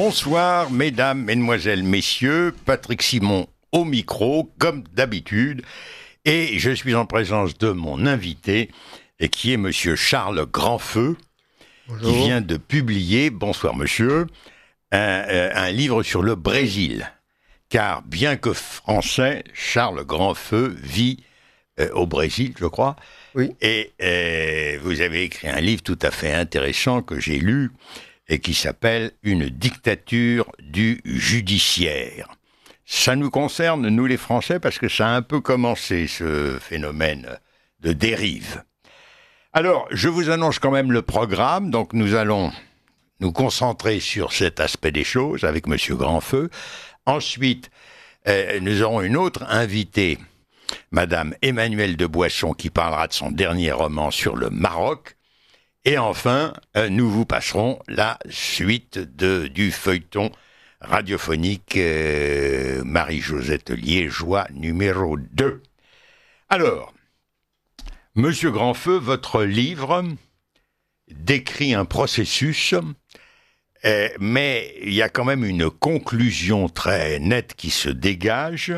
Bonsoir, mesdames, mesdemoiselles, messieurs. Patrick Simon au micro, comme d'habitude. Et je suis en présence de mon invité, et qui est monsieur Charles Grandfeu, Bonjour. qui vient de publier, bonsoir monsieur, un livre sur le Brésil. Car bien que français, Charles Grandfeu vit au Brésil, je crois. Oui. Et vous avez écrit un livre tout à fait intéressant que j'ai lu et qui s'appelle « Une dictature du judiciaire ». Ça nous concerne, nous les Français, parce que ça a un peu commencé, ce phénomène de dérive. Alors, je vous annonce quand même le programme, donc nous allons nous concentrer sur cet aspect des choses avec M. Grandfeu. Ensuite, nous aurons une autre invitée, Madame Emmanuelle de Boisson, qui parlera de son dernier roman sur le Maroc. Et enfin, nous vous passerons la suite du feuilleton radiophonique Marie-Josette Liégeois numéro 2. Alors, Monsieur Grandfeu, votre livre décrit un processus, mais il y a quand même une conclusion très nette qui se dégage.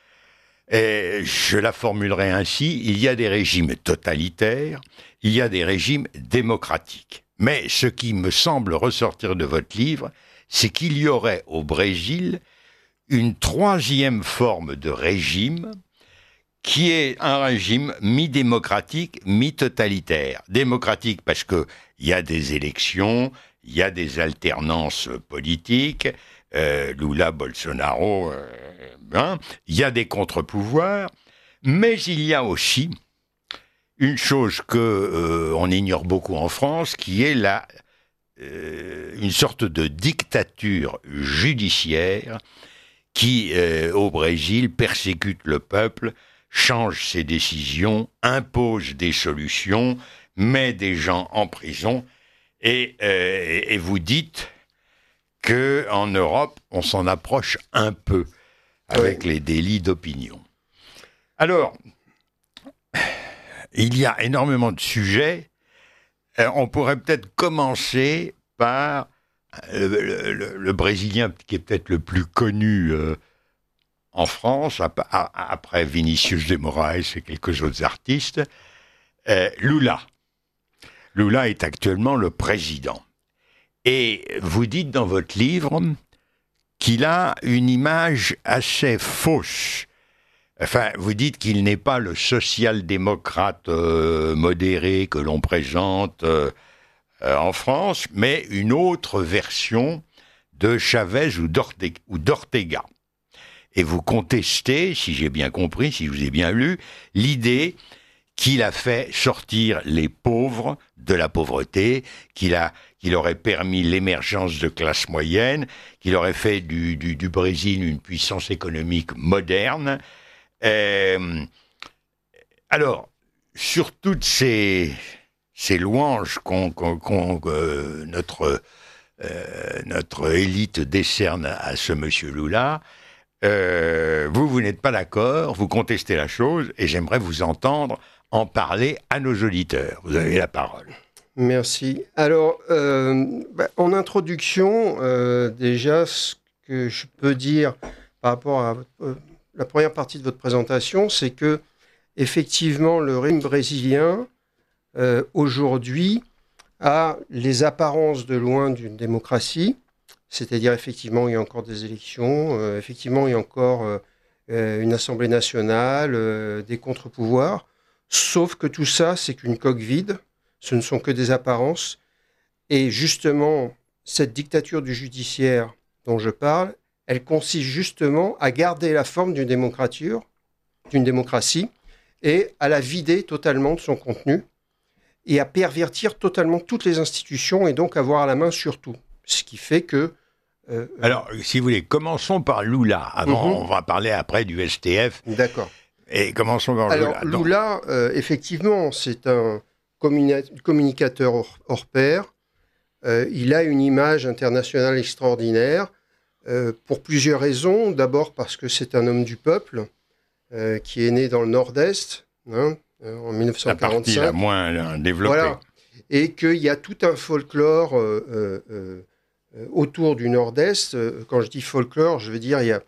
Je la formulerai ainsi, il y a des régimes totalitaires, il y a des régimes démocratiques. Mais ce qui me semble ressortir de votre livre, c'est qu'il y aurait au Brésil une troisième forme de régime qui est un régime mi-démocratique, mi-totalitaire. Démocratique parce qu'il y a des élections, il y a des alternances politiques, Lula, Bolsonaro, il y a des contre-pouvoirs, mais il y a aussi une chose que on ignore beaucoup en France, qui est une sorte de dictature judiciaire qui, au Brésil, persécute le peuple, change ses décisions, impose des solutions, met des gens en prison, et vous dites qu'en Europe, on s'en approche un peu avec les délits d'opinion. Alors, il y a énormément de sujets. On pourrait peut-être commencer par le Brésilien qui est peut-être le plus connu en France, après Vinicius de Moraes et quelques autres artistes, Lula. Lula est actuellement le président. Et vous dites dans votre livre qu'il a une image assez fausse. Enfin, vous dites qu'il n'est pas le social-démocrate modéré que l'on présente en France, mais une autre version de Chavez ou d'Ortega. Et vous contestez, si j'ai bien compris, si je vous ai bien lu, l'idée qu'il a fait sortir les pauvres de la pauvreté, qu'il aurait permis l'émergence de classes moyennes, qu'il aurait fait du Brésil une puissance économique moderne. Alors, sur toutes ces louanges que notre élite décerne à ce monsieur Lula, vous n'êtes pas d'accord, vous contestez la chose, et j'aimerais vous entendre en parler à nos auditeurs. Vous avez la parole. Merci. Alors, en introduction, déjà, ce que je peux dire par rapport à la première partie de votre présentation, c'est que, effectivement, le régime brésilien, aujourd'hui, a les apparences de loin d'une démocratie, c'est-à-dire, effectivement, il y a encore des élections, effectivement, il y a encore une Assemblée nationale, des contre-pouvoirs, sauf que tout ça, c'est qu'une coque vide, ce ne sont que des apparences, et justement, cette dictature du judiciaire dont je parle, elle consiste justement à garder la forme d'une démocratie, et à la vider totalement de son contenu, et à pervertir totalement toutes les institutions, et donc avoir la main sur tout. Ce qui fait que... Alors, si vous voulez, commençons par Lula. Avant, on va parler après du STF. D'accord. Et commençons par Lula. Alors, Lula, effectivement, c'est un communicateur hors pair. Il a une image internationale extraordinaire pour plusieurs raisons. D'abord parce que c'est un homme du peuple qui est né dans le Nord-Est en 1945. La partie la moins développée. Voilà. Et qu'il y a tout un folklore autour du Nord-Est. Quand je dis folklore, je veux dire il y a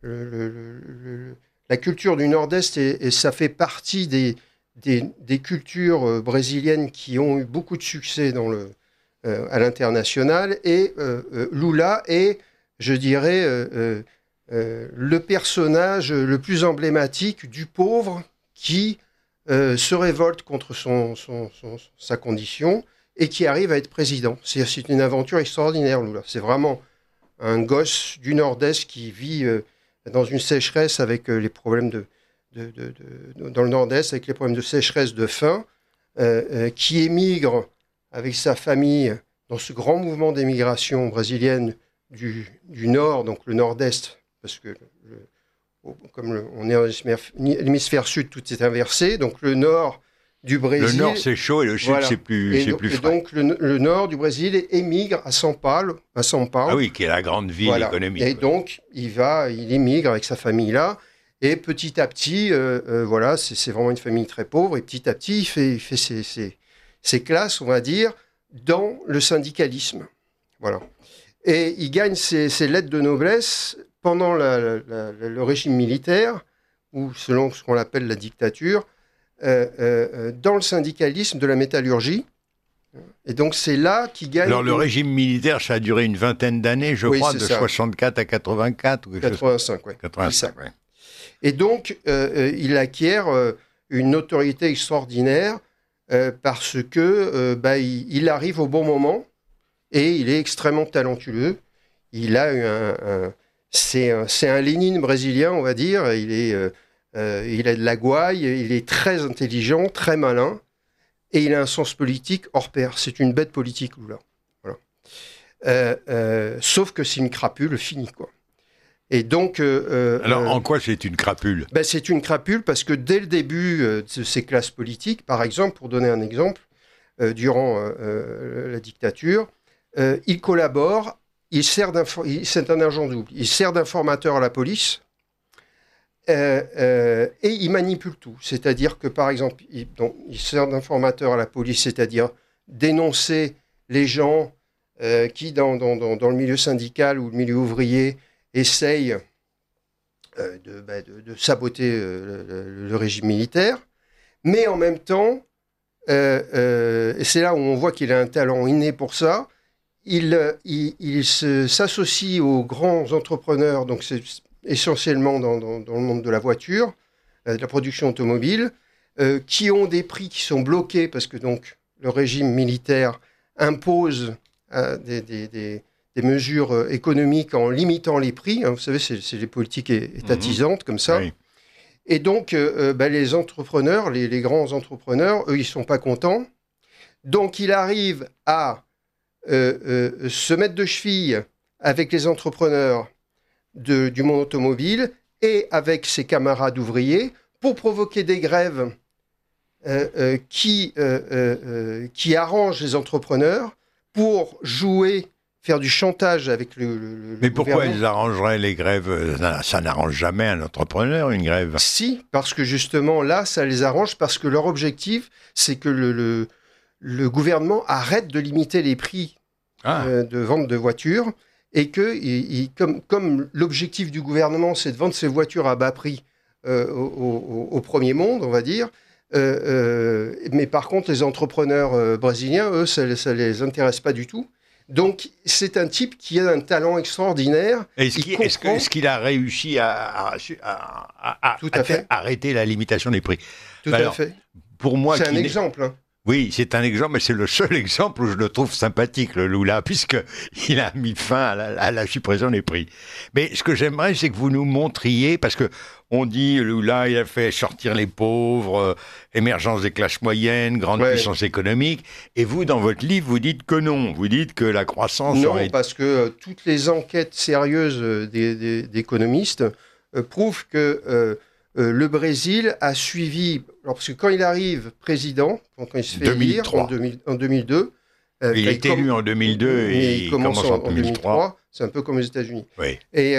la culture du Nord-Est et ça fait partie des cultures brésiliennes qui ont eu beaucoup de succès à l'international. Et Lula est, je dirais, le personnage le plus emblématique du pauvre qui se révolte contre sa condition et qui arrive à être président. C'est une aventure extraordinaire, Lula. C'est vraiment un gosse du Nord-Est qui vit dans une sécheresse avec les problèmes dans le Nord-Est, avec les problèmes de sécheresse, de faim, qui émigre avec sa famille dans ce grand mouvement d'émigration brésilienne du Nord, donc le Nord-Est, parce que on est à l'hémisphère sud, tout est inversé, donc le Nord du Brésil... Le Nord c'est chaud et le Sud c'est plus frais. Et donc le Nord du Brésil émigre à São Paulo. Ah oui, qui est la grande ville économique. Et donc il émigre avec sa famille là, et petit à petit, c'est vraiment une famille très pauvre, et petit à petit il fait ses classes, on va dire, dans le syndicalisme. Voilà. Et il gagne ses lettres de noblesse pendant le régime militaire, ou selon ce qu'on appelle la dictature, dans le syndicalisme de la métallurgie. Et donc c'est là qu'il gagne... Alors le régime militaire, ça a duré une vingtaine d'années, je crois, de 64 à 84. Ou 85, oui. 85, oui. Et donc il acquiert une autorité extraordinaire parce que il arrive au bon moment et il est extrêmement talentueux. Il a eu c'est un Lénine brésilien, on va dire. Il a de la gouaille, il est très intelligent, très malin, et il a un sens politique hors pair. C'est une bête politique, Lula. Voilà. Sauf que c'est une crapule finie, quoi. Et donc... Alors, en quoi c'est une crapule ? C'est une crapule parce que dès le début de ces classes politiques, par exemple, pour donner un exemple, durant la dictature, il collabore, c'est un agent double, il sert d'informateur à la police, et il manipule tout. C'est-à-dire que, par exemple, il sert d'informateur à la police, c'est-à-dire dénoncer les gens qui, dans le milieu syndical ou le milieu ouvrier, essayent de saboter le régime militaire. Mais en même temps, et c'est là où on voit qu'il a un talent inné pour ça, il s'associe aux grands entrepreneurs, donc c'est essentiellement dans le monde de la voiture, de la production automobile, qui ont des prix qui sont bloqués parce que donc le régime militaire impose des mesures économiques en limitant les prix. Vous savez, c'est les politiques étatisantes comme ça. Oui. Et donc, les entrepreneurs, les grands entrepreneurs, eux, ils ne sont pas contents. Donc, il arrive à se mettre de cheville avec les entrepreneurs du monde automobile et avec ses camarades ouvriers pour provoquer des grèves qui arrangent les entrepreneurs pour faire du chantage avec le Mais pourquoi gouvernement. ils arrangeraient les grèves ? Ça n'arrange jamais un entrepreneur, une grève. Si, parce que justement, là, ça les arrange, parce que leur objectif, c'est que le gouvernement arrête de limiter les prix de vente de voitures, et que, comme l'objectif du gouvernement, c'est de vendre ces voitures à bas prix au premier monde, on va dire, mais par contre, les entrepreneurs brésiliens, eux, ça les intéresse pas du tout. Donc, c'est un type qui a un talent extraordinaire. Est-ce qu'il a réussi à arrêter la limitation des prix ? Tout à fait. Pour moi, c'est un exemple. Hein. Oui, c'est un exemple, mais c'est le seul exemple où je le trouve sympathique, le Lula, puisqu'il a mis fin à la suppression des prix. Mais ce que j'aimerais, c'est que vous nous montriez, parce que on dit Lula, il a fait sortir les pauvres, émergence des classes moyennes, grande puissance économique, et vous, dans votre livre, vous dites que non, vous dites que la croissance... Non, parce que toutes les enquêtes sérieuses d'économistes prouvent que... le Brésil a suivi, parce que quand il arrive président, quand il se fait élire en 2002, il est élu en 2002 et il commence en 2003. C'est un peu comme aux États-Unis. Oui. Et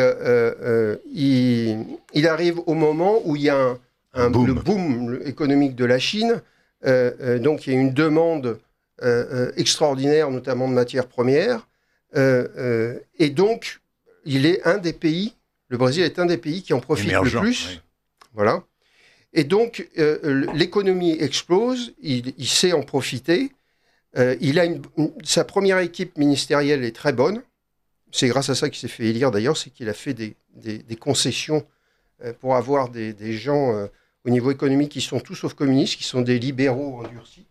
il arrive au moment où il y a le boom économique de la Chine. Donc il y a une demande extraordinaire, notamment de matières premières. Et donc, il est un des pays, le Brésil est un des pays qui en profite Émergent, le plus. oui. Voilà. Et donc, l'économie explose, il sait en profiter. Il a sa première équipe ministérielle est très bonne. C'est grâce à ça qu'il s'est fait élire d'ailleurs, c'est qu'il a fait des concessions pour avoir des gens au niveau économique qui sont tout sauf communistes, qui sont des libéraux endurcis.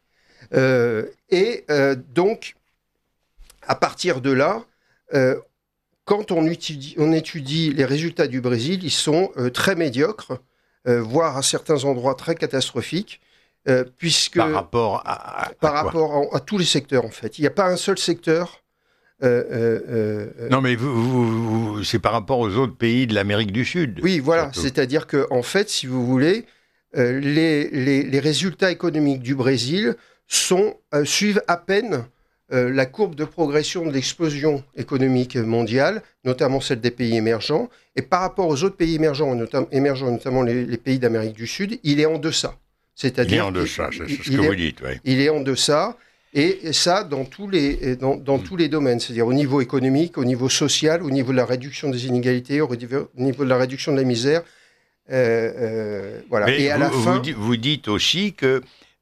Donc, à partir de là, quand on étudie les résultats du Brésil, ils sont très médiocres, voire à certains endroits très catastrophiques, puisque Par rapport à tous les secteurs en fait. Il n'y a pas un seul secteur. Non, mais c'est par rapport aux autres pays de l'Amérique du Sud. Oui, voilà. Surtout. C'est-à-dire que en fait, si vous voulez, les résultats économiques du Brésil suivent à peine la courbe de progression de l'explosion économique mondiale, notamment celle des pays émergents. Et par rapport aux autres pays émergents, notamment les pays d'Amérique du Sud, il est en deçà. Il est en deçà, c'est ce que vous dites. Oui. Il est en deçà, et ça dans tous les domaines, c'est-à-dire au niveau économique, au niveau social, au niveau de la réduction des inégalités, au niveau de la réduction de la misère. Voilà. Mais et à la fin, vous dites aussi que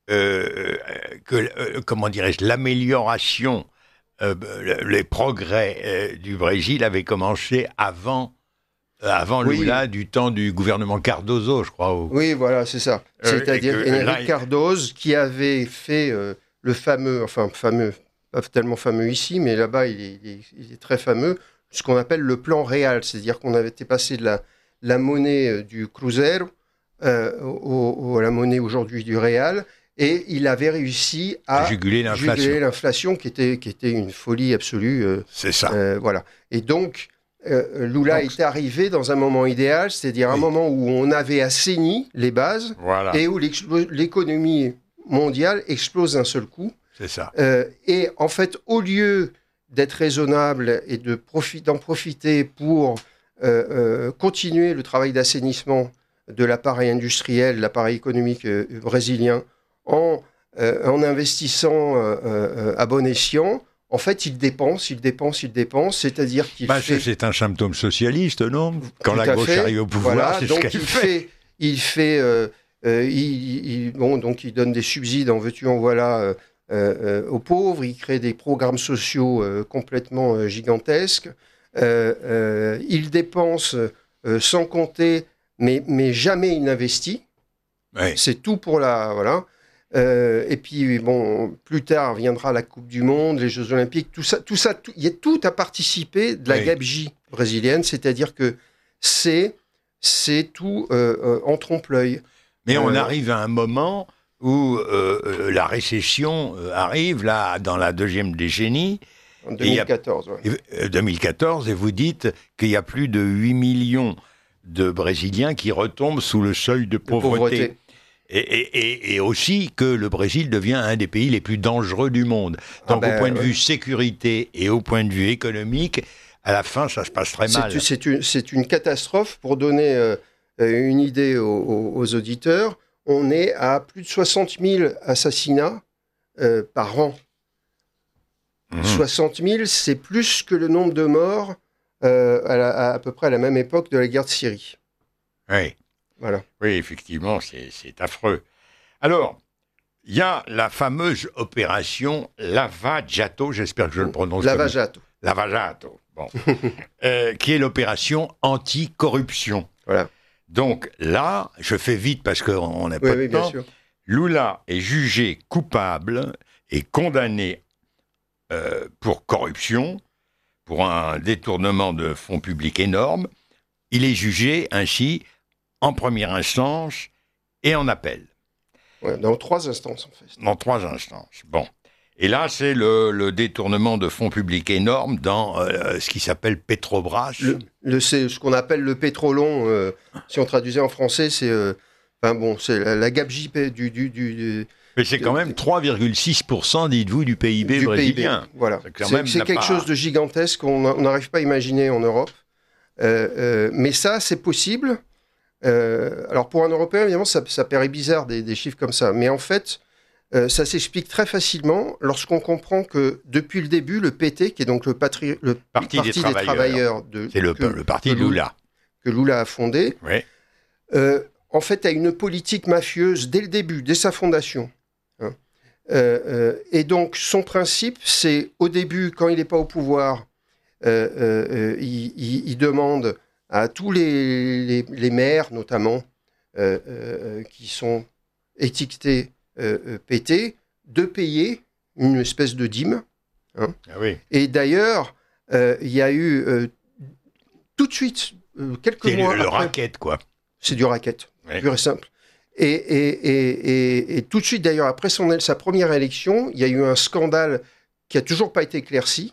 comment dirais-je, l'amélioration, les progrès du Brésil avaient commencé avant Lula, du temps du gouvernement Cardoso, je crois. Oui, voilà, c'est ça. C'est-à-dire Henrique Cardoso qui avait fait le fameux, pas tellement fameux ici, mais là-bas il est très fameux, ce qu'on appelle le plan réal, c'est-à-dire qu'on avait été passé de la monnaie du Cruzeiro à la monnaie aujourd'hui du Real. Et il avait réussi à juguler l'inflation qui était une folie absolue. C'est ça. Voilà. Et donc, Lula est arrivé dans un moment idéal, c'est-à-dire un moment où on avait assaini les bases et où l'économie mondiale explose d'un seul coup. C'est ça. Et en fait, au lieu d'être raisonnable et d'en profiter pour continuer le travail d'assainissement de l'appareil industriel, l'appareil économique brésilien, en investissant à bon escient, en fait, il dépense, c'est-à-dire qu'il fait... C'est un symptôme socialiste, non ? Quand la gauche arrive au pouvoir, voilà, c'est donc ce qu'elle fait. Donc il donne des subsides, en veux-tu, en voilà, aux pauvres, il crée des programmes sociaux complètement gigantesques, il dépense sans compter, mais jamais il n'investit. Oui. C'est tout pour la... Voilà. Et puis, bon, plus tard viendra la Coupe du Monde, les Jeux Olympiques, tout ça, tout a participé de la gabegie brésilienne, c'est-à-dire que c'est tout en trompe-l'œil. Mais on arrive à un moment où la récession arrive, là, dans la deuxième décennie. En 2014, ouais. 2014, et vous dites qu'il y a plus de 8 millions de Brésiliens qui retombent sous le seuil de pauvreté. Et aussi que le Brésil devient un des pays les plus dangereux du monde. Donc au point de vue sécurité et au point de vue économique, à la fin, ça se passe très mal. C'est une catastrophe. Pour donner une idée aux auditeurs, on est à plus de 60 000 assassinats par an. 60 000, c'est plus que le nombre de morts à peu près à la même époque de la guerre de Syrie. Oui. Voilà. Oui, effectivement, c'est affreux. Alors, il y a la fameuse opération Lava Jato, j'espère que je le prononce Lava Jato. Lava Jato, bon. Qui est l'opération anti-corruption. Voilà. Donc là, je fais vite parce qu'on n'a pas de temps. Bien sûr. Lula est jugé coupable et condamné pour corruption, pour un détournement de fonds publics énorme. Il est jugé ainsi en première instance et en appel. Ouais, dans 3 instances, en fait. Dans 3 instances, bon. Et là, c'est le détournement de fonds publics énorme dans ce qui s'appelle Petrobras. C'est ce qu'on appelle le pétrolon, si on traduisait en français, c'est la gabegie du... Mais c'est quand même 3,6%, dites-vous, du PIB brésilien. PIB, voilà. C'est quelque chose de gigantesque qu'on n'arrive pas à imaginer en Europe. Mais ça, c'est possible. Alors pour un Européen, évidemment, ça paraît bizarre des chiffres comme ça. Mais en fait, Ça s'explique très facilement lorsqu'on comprend que depuis le début, le PT, qui est donc le Parti des travailleurs c'est le parti de Lula, que Lula a fondé, oui. En fait, a une politique mafieuse dès le début, dès sa fondation. Hein. Et donc, son principe, c'est au début, quand il n'est pas au pouvoir, il demande à tous les maires, notamment, qui sont étiquetés PT, de payer une espèce de dîme. Hein. Ah oui. Et d'ailleurs, il y a eu tout de suite, quelques mois après... le après... racket, quoi. C'est du racket, oui. Pur et simple. Et tout de suite, d'ailleurs, après sa première élection, il y a eu un scandale qui n'a toujours pas été éclairci,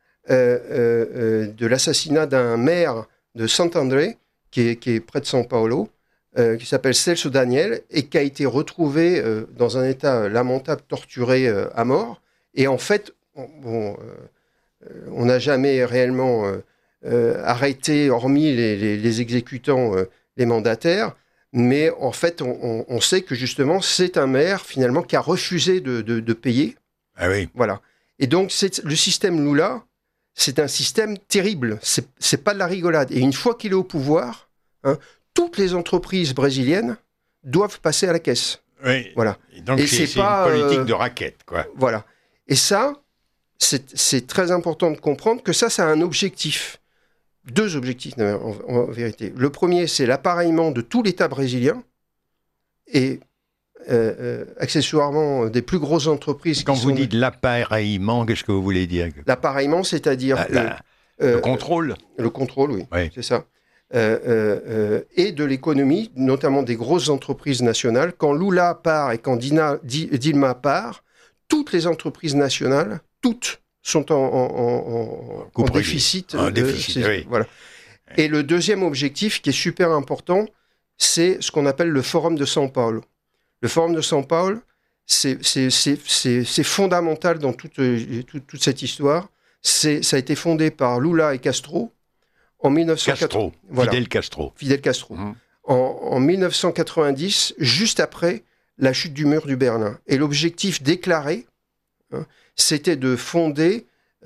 de l'assassinat d'un maire de Santander, qui est près de São Paulo, qui s'appelle Celso Daniel, et qui a été retrouvé dans un état lamentable, torturé à mort. Et en fait, on n'a jamais réellement arrêté, hormis les exécutants, les mandataires, mais en fait, on sait que justement, c'est un maire, finalement, qui a refusé de payer. Ah oui. Voilà. Et donc, le système Lula, c'est un système terrible. C'est pas de la rigolade. Et une fois qu'il est au pouvoir, hein, toutes les entreprises brésiliennes doivent passer à la caisse. Oui. Voilà. Et donc, c'est pas une politique de racket, quoi. Voilà. Et ça, c'est très important de comprendre que ça a un objectif. Deux objectifs, en vérité. Le premier, c'est l'appareillement de tout l'État brésilien et accessoirement des plus grosses entreprises. Quand vous dites l'appareillement, qu'est-ce que vous voulez dire? L'appareillement, c'est-à-dire le contrôle. Le contrôle, oui. C'est ça. Et de l'économie, notamment des grosses entreprises nationales. Quand Lula part et quand Dilma part, toutes les entreprises nationales, toutes, sont en déficit. Oui. Voilà. Et le deuxième objectif, qui est super important, c'est ce qu'on appelle le Forum de São Paulo. Le Forum de São Paulo, c'est fondamental dans toute cette histoire. Ça a été fondé par Lula et Castro en 1980. Voilà. Fidel Castro. Mmh. En 1990, juste après la chute du mur du Berlin. Et l'objectif déclaré, c'était de fonder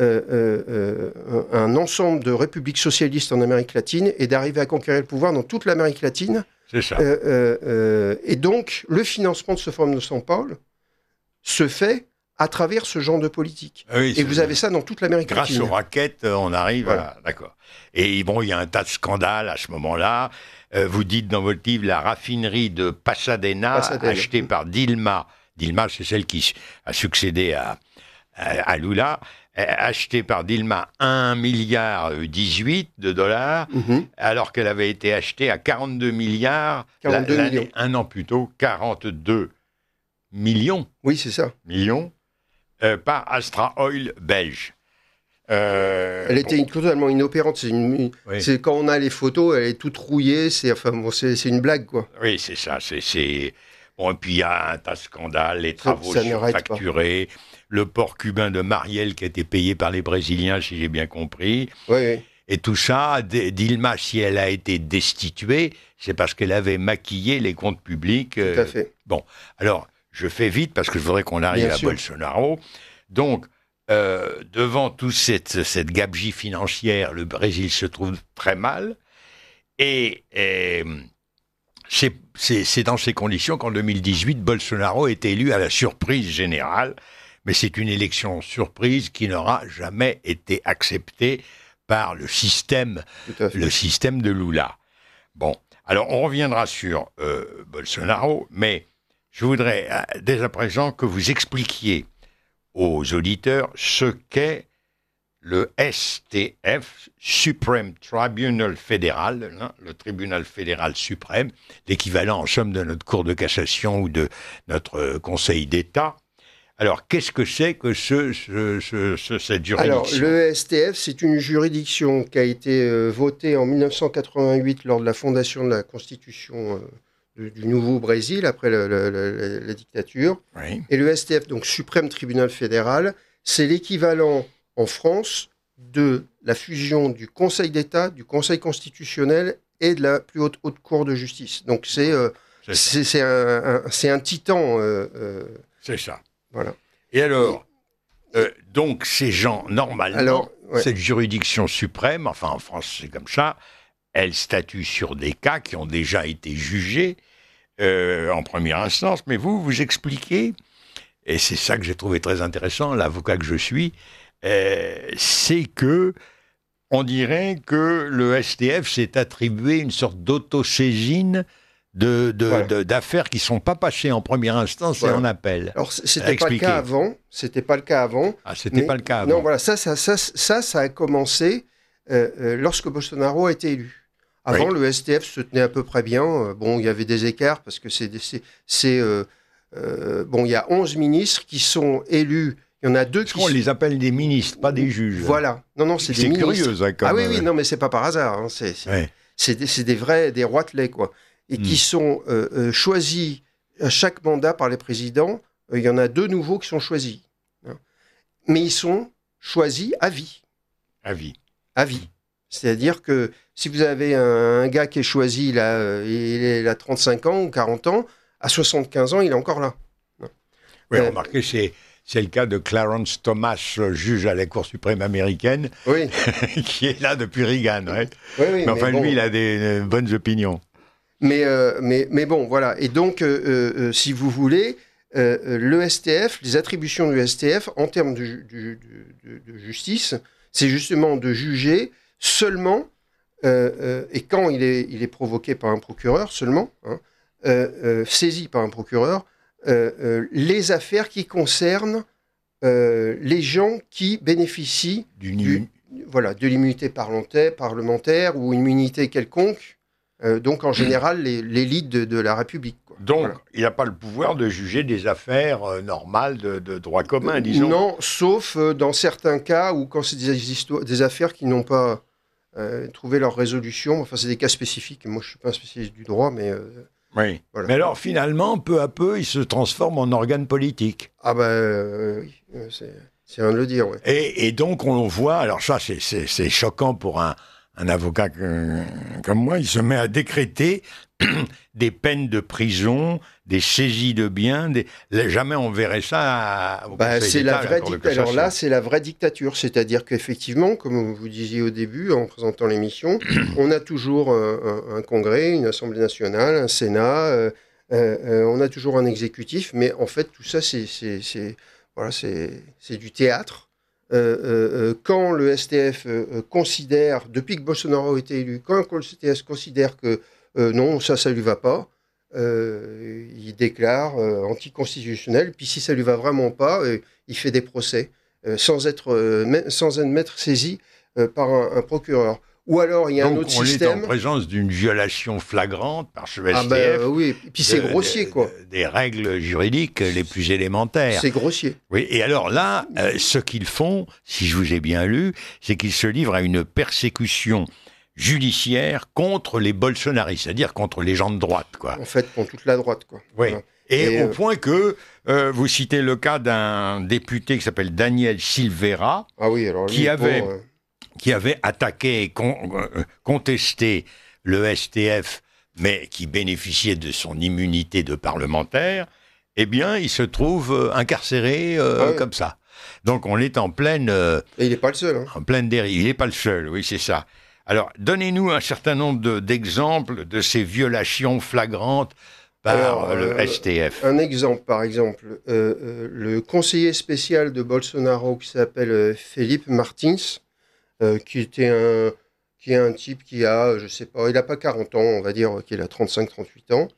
un ensemble de républiques socialistes en Amérique latine et d'arriver à conquérir le pouvoir dans toute l'Amérique latine. C'est ça. Et donc, le financement de ce Forum de São Paulo se fait à travers ce genre de politique. Oui, et vous avez ça dans toute l'Amérique latine. Grâce aux raquettes, on arrive voilà. D'accord. Et bon, il y a un tas de scandales à ce moment-là. Vous dites dans votre livre la raffinerie de Pasadena. Achetée par Dilma. Dilma, c'est celle qui a succédé à Lula. Achetée par Dilma 1,18 milliard de dollars, alors qu'elle avait été achetée à 42 milliards 42 millions. Un an plus tôt, 42 millions. Oui, c'est ça. Millions, par Astra Oil belge. Elle était totalement inopérante. C'est quand on a les photos, elle est toute rouillée. C'est une blague, quoi. Oui, c'est ça. Bon, et puis il y a un tas de scandales, les travaux surfacturés, le port cubain de Mariel qui a été payé par les Brésiliens, si j'ai bien compris. Oui. Et tout ça, Dilma, si elle a été destituée, c'est parce qu'elle avait maquillé les comptes publics. Tout à fait. Bon, alors, je fais vite parce que je voudrais qu'on arrive à Bolsonaro. Donc, devant toute cette gabegie financière, le Brésil se trouve très mal. Et c'est dans ces conditions qu'en 2018, Bolsonaro est élu à la surprise générale. Mais c'est une élection surprise qui n'aura jamais été acceptée par le système de Lula. Bon, alors on reviendra sur Bolsonaro, mais je voudrais dès à présent que vous expliquiez aux auditeurs ce qu'est le STF, Supreme Tribunal Fédéral, le tribunal fédéral suprême, l'équivalent en somme de notre Cour de cassation ou de notre Conseil d'État. Alors, qu'est-ce que c'est que cette juridiction ? Alors, le STF, c'est une juridiction qui a été votée en 1988 lors de la fondation de la Constitution du Nouveau Brésil, après la dictature. Oui. Et le STF, donc Suprême Tribunal Fédéral, c'est l'équivalent en France de la fusion du Conseil d'État, du Conseil constitutionnel et de la plus haute Cour de justice. Donc, c'est un titan... C'est ça. Voilà. Et alors, donc ces gens, normalement, cette juridiction suprême, enfin en France c'est comme ça, elle statue sur des cas qui ont déjà été jugés en première instance, mais vous expliquez, et c'est ça que j'ai trouvé très intéressant, l'avocat que je suis, c'est que on dirait que le STF s'est attribué une sorte d'autosaisine d'affaires qui ne sont pas passées en première instance et en appel. Alors, c'était pas le cas avant. C'était pas le cas avant. Ah, c'était pas le cas avant. Non, voilà, ça a commencé lorsque Bolsonaro a été élu. Avant, le STF se tenait à peu près bien. Bon, il y avait des écarts parce que il y a 11 ministres qui sont élus. Il y en a 2 qui... On les appelle des ministres, pas des juges. Voilà. Non, c'est des ministres. C'est curieux, ça, quand même. Ah oui, non, mais c'est pas par hasard. Hein. C'est des roitelets, quoi. Et qui sont choisis à chaque mandat par les présidents. Il y en a 2 nouveaux qui sont choisis. Hein. Mais ils sont choisis à vie. À vie. À vie. C'est-à-dire que si vous avez un gars qui est choisi, il a 35 ans ou 40 ans, à 75 ans, il est encore là. Oui, remarquez, c'est le cas de Clarence Thomas, juge à la Cour suprême américaine, qui est là depuis Reagan. Ouais. Oui, mais enfin, lui, il a des bonnes opinions. Mais bon, voilà. Et donc, si vous voulez, le STF, les attributions du STF en termes de justice, c'est justement de juger seulement, et quand il est provoqué par un procureur seulement, saisi par un procureur, les affaires qui concernent les gens qui bénéficient de l'immunité parlementaire ou immunité quelconque. Donc, en général, l'élite de la République. Quoi. Donc, il n'a pas le pouvoir de juger des affaires normales de droit commun, disons. Non, sauf dans certains cas où, quand c'est des affaires qui n'ont pas trouvé leur résolution, enfin, c'est des cas spécifiques. Moi, je ne suis pas un spécialiste du droit, mais... oui. Voilà. Mais alors, finalement, peu à peu, il se transforme en organe politique. Ah oui, c'est rien de le dire, oui. Et donc, on voit... Alors ça, c'est choquant pour un avocat comme moi, il se met à décréter des peines de prison, des saisies de biens, jamais on verrait ça au Conseil d'État. Alors là, c'est la vraie dictature, c'est-à-dire qu'effectivement, comme vous disiez au début, en présentant l'émission, on a toujours un Congrès, une Assemblée nationale, un Sénat, on a toujours un exécutif, mais en fait, tout ça, c'est du théâtre. Quand le STF considère, depuis que Bolsonaro a été élu, quand le STF considère que non, ça lui va pas, il déclare anticonstitutionnel, puis si ça lui va vraiment pas, il fait des procès sans être saisi par un procureur. Ou alors, il y a un autre système... on est en présence d'une violation flagrante par ce STF. Ah ben oui, et puis c'est grossier, quoi. Des règles juridiques les plus élémentaires. C'est grossier. Oui, et alors là, ce qu'ils font, si je vous ai bien lu, c'est qu'ils se livrent à une persécution judiciaire contre les bolsonaristes, c'est-à-dire contre les gens de droite, quoi. En fait, contre toute la droite, quoi. Oui. Voilà. Et au point que vous citez le cas d'un député qui s'appelle Daniel Silveira, qui avait attaqué et contesté le STF, mais qui bénéficiait de son immunité de parlementaire, eh bien, il se trouve incarcéré comme ça. Donc, on est en pleine... et il n'est pas le seul. Hein. En pleine dérive. Il n'est pas le seul, oui, c'est ça. Alors, donnez-nous un certain nombre d'exemples de ces violations flagrantes par le STF. Un exemple, par exemple, le conseiller spécial de Bolsonaro qui s'appelle Felipe Martins, qui est un type qui a, je sais pas, il n'a pas 40 ans, on va dire qu'il a 35-38 ans.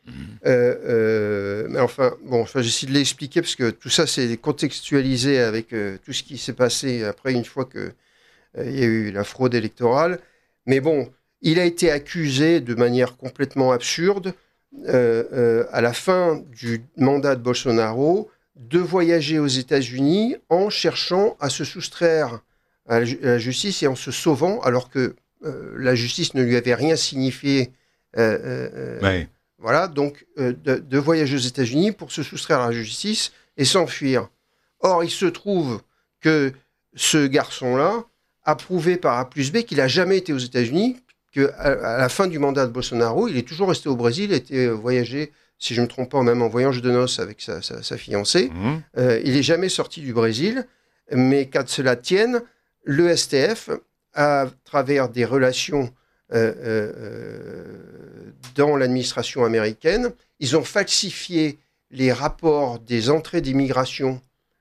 Mais enfin, j'essaie de l'expliquer parce que tout ça, c'est contextualisé avec tout ce qui s'est passé après, une fois qu'il y a eu la fraude électorale. Mais bon, il a été accusé de manière complètement absurde, à la fin du mandat de Bolsonaro, de voyager aux États-Unis en cherchant à se soustraire à la justice et en se sauvant, alors que la justice ne lui avait rien signifié. Voilà, donc de voyager aux États-Unis pour se soustraire à la justice et s'enfuir. Or, il se trouve que ce garçon-là a prouvé par A plus B qu'il n'a jamais été aux États-Unis, qu'à la fin du mandat de Bolsonaro, il est toujours resté au Brésil, a été voyagé si je ne me trompe pas, même en voyage de noces avec sa fiancée. Il n'est jamais sorti du Brésil, mais qu'à cela tienne, le STF, à travers des relations dans l'administration américaine, ils ont falsifié les rapports des entrées d'immigration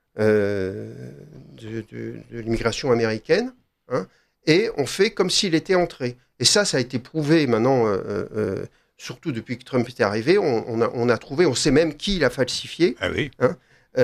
de l'immigration américaine, hein, et on fait comme s'il était entré. Et ça a été prouvé maintenant, surtout depuis que Trump est arrivé, on a trouvé, on sait même qui l'a falsifié. Ah oui. Hein,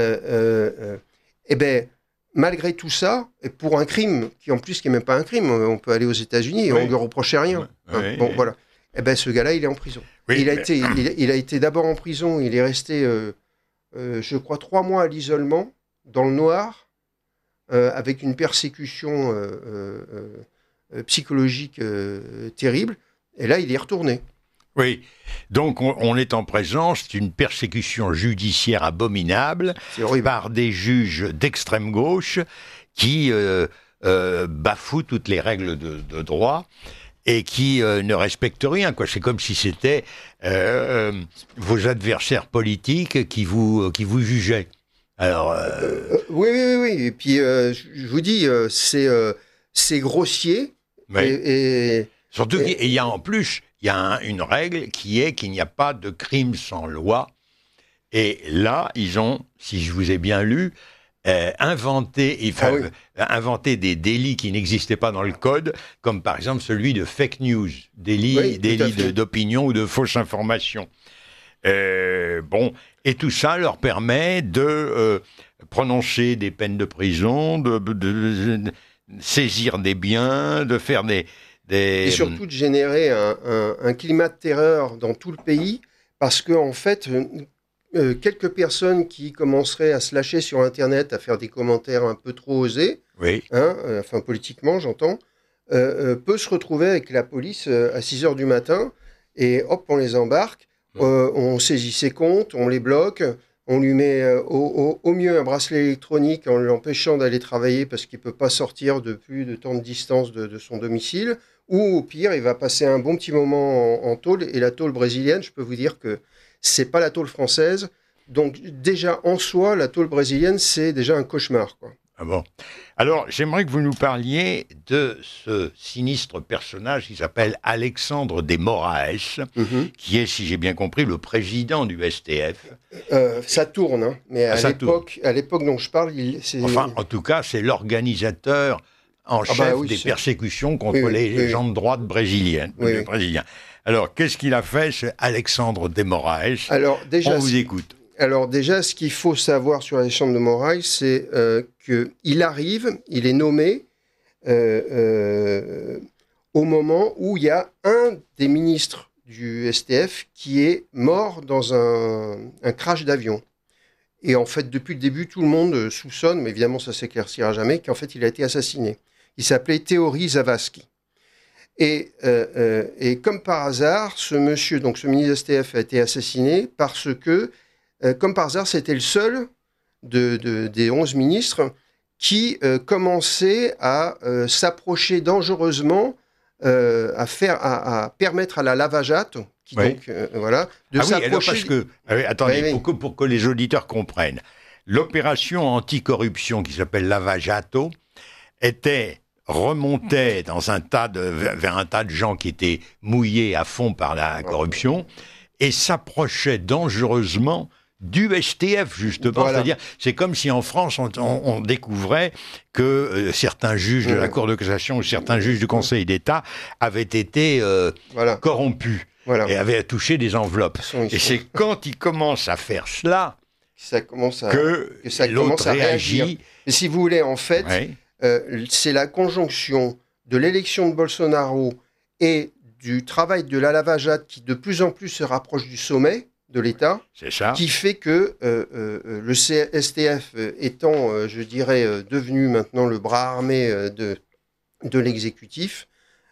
et bien, malgré tout ça, et pour un crime qui en plus qui n'est même pas un crime, on peut aller aux États-Unis et on ne lui reprochait rien. Oui. Bon, voilà. Et ben, ce gars-là, il est en prison. Oui, il a été d'abord en prison, il est resté, je crois, 3 mois à l'isolement, dans le noir, avec une persécution psychologique terrible. Et là, il est retourné. Oui, donc on est en présence d'une persécution judiciaire abominable par des juges d'extrême gauche qui bafouent toutes les règles de droit et qui ne respectent rien, quoi. C'est comme si c'était vos adversaires politiques qui vous jugeaient. Alors, oui. Et puis, je vous dis, c'est grossier. Oui. Et surtout qu'il y a en plus... Il y a une règle qui est qu'il n'y a pas de crime sans loi. Et là, ils ont, si je vous ai bien lu, inventé des délits qui n'existaient pas dans le code, comme par exemple celui de fake news, délit d'opinion ou de fausse information. Et tout ça leur permet de prononcer des peines de prison, de saisir des biens, de faire et surtout de générer un climat de terreur dans tout le pays, parce que en fait, quelques personnes qui commenceraient à se lâcher sur Internet, à faire des commentaires un peu trop osés, enfin politiquement j'entends, peut se retrouver avec la police à 6 heures du matin, et hop, on les embarque, on saisit ses comptes, on les bloque, on lui met au mieux un bracelet électronique en l'empêchant d'aller travailler parce qu'il ne peut pas sortir de plus de tant de distance de son domicile, ou au pire, il va passer un bon petit moment en tôle. Et la tôle brésilienne, je peux vous dire que ce n'est pas la tôle française. Donc déjà, en soi, la tôle brésilienne, c'est déjà un cauchemar, quoi. Ah bon. Alors, j'aimerais que vous nous parliez de ce sinistre personnage qui s'appelle Alexandre de Moraes, qui est, si j'ai bien compris, le président du STF. Ça tourne, hein, mais à l'époque dont je parle, Enfin, en tout cas, c'est l'organisateur en chef des persécutions contre les gens de droite brésiliens. Alors, qu'est-ce qu'il a fait, ce Alexandre de Moraes ? Alors, déjà, on vous écoute. Alors déjà, ce qu'il faut savoir sur Alexandre de Moraes, c'est qu'il arrive, il est nommé au moment où il y a un des ministres du STF qui est mort dans un crash d'avion. Et en fait, depuis le début, tout le monde soupçonne, mais évidemment ça s'éclaircira jamais, qu'en fait il a été assassiné. Il s'appelait Théorie Zavascki. Et comme par hasard, ce monsieur, donc ce ministre STF, a été assassiné parce que, comme par hasard, c'était le seul des 11 ministres qui commençait à s'approcher dangereusement, à permettre à la Lava Jato, qui donc, de s'approcher... Attendez, pour que les auditeurs comprennent, l'opération anticorruption qui s'appelle Lava Jato remontait vers un tas de gens qui étaient mouillés à fond par la corruption et s'approchait dangereusement du STF, justement. Voilà. C'est-à-dire, c'est comme si en France, on découvrait que certains juges de la Cour de cassation ou certains juges du Conseil d'État avaient été corrompus et avaient touché des enveloppes. Et c'est quand ils commencent à faire cela que ça commence à réagir. Et si vous voulez, en fait, c'est la conjonction de l'élection de Bolsonaro et du travail de la Lava Jato qui de plus en plus se rapproche du sommet de l'État, qui fait que le STF étant, je dirais, devenu maintenant le bras armé de l'exécutif,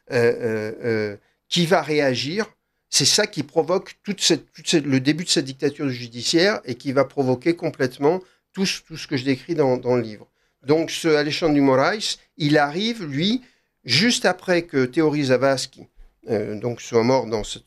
qui va réagir, c'est ça qui provoque le début de cette dictature judiciaire et qui va provoquer complètement tout ce que je décris dans le livre. Donc ce Alexandre de Moraes, il arrive, lui, juste après que Théorie Zavascki donc soit mort dans ce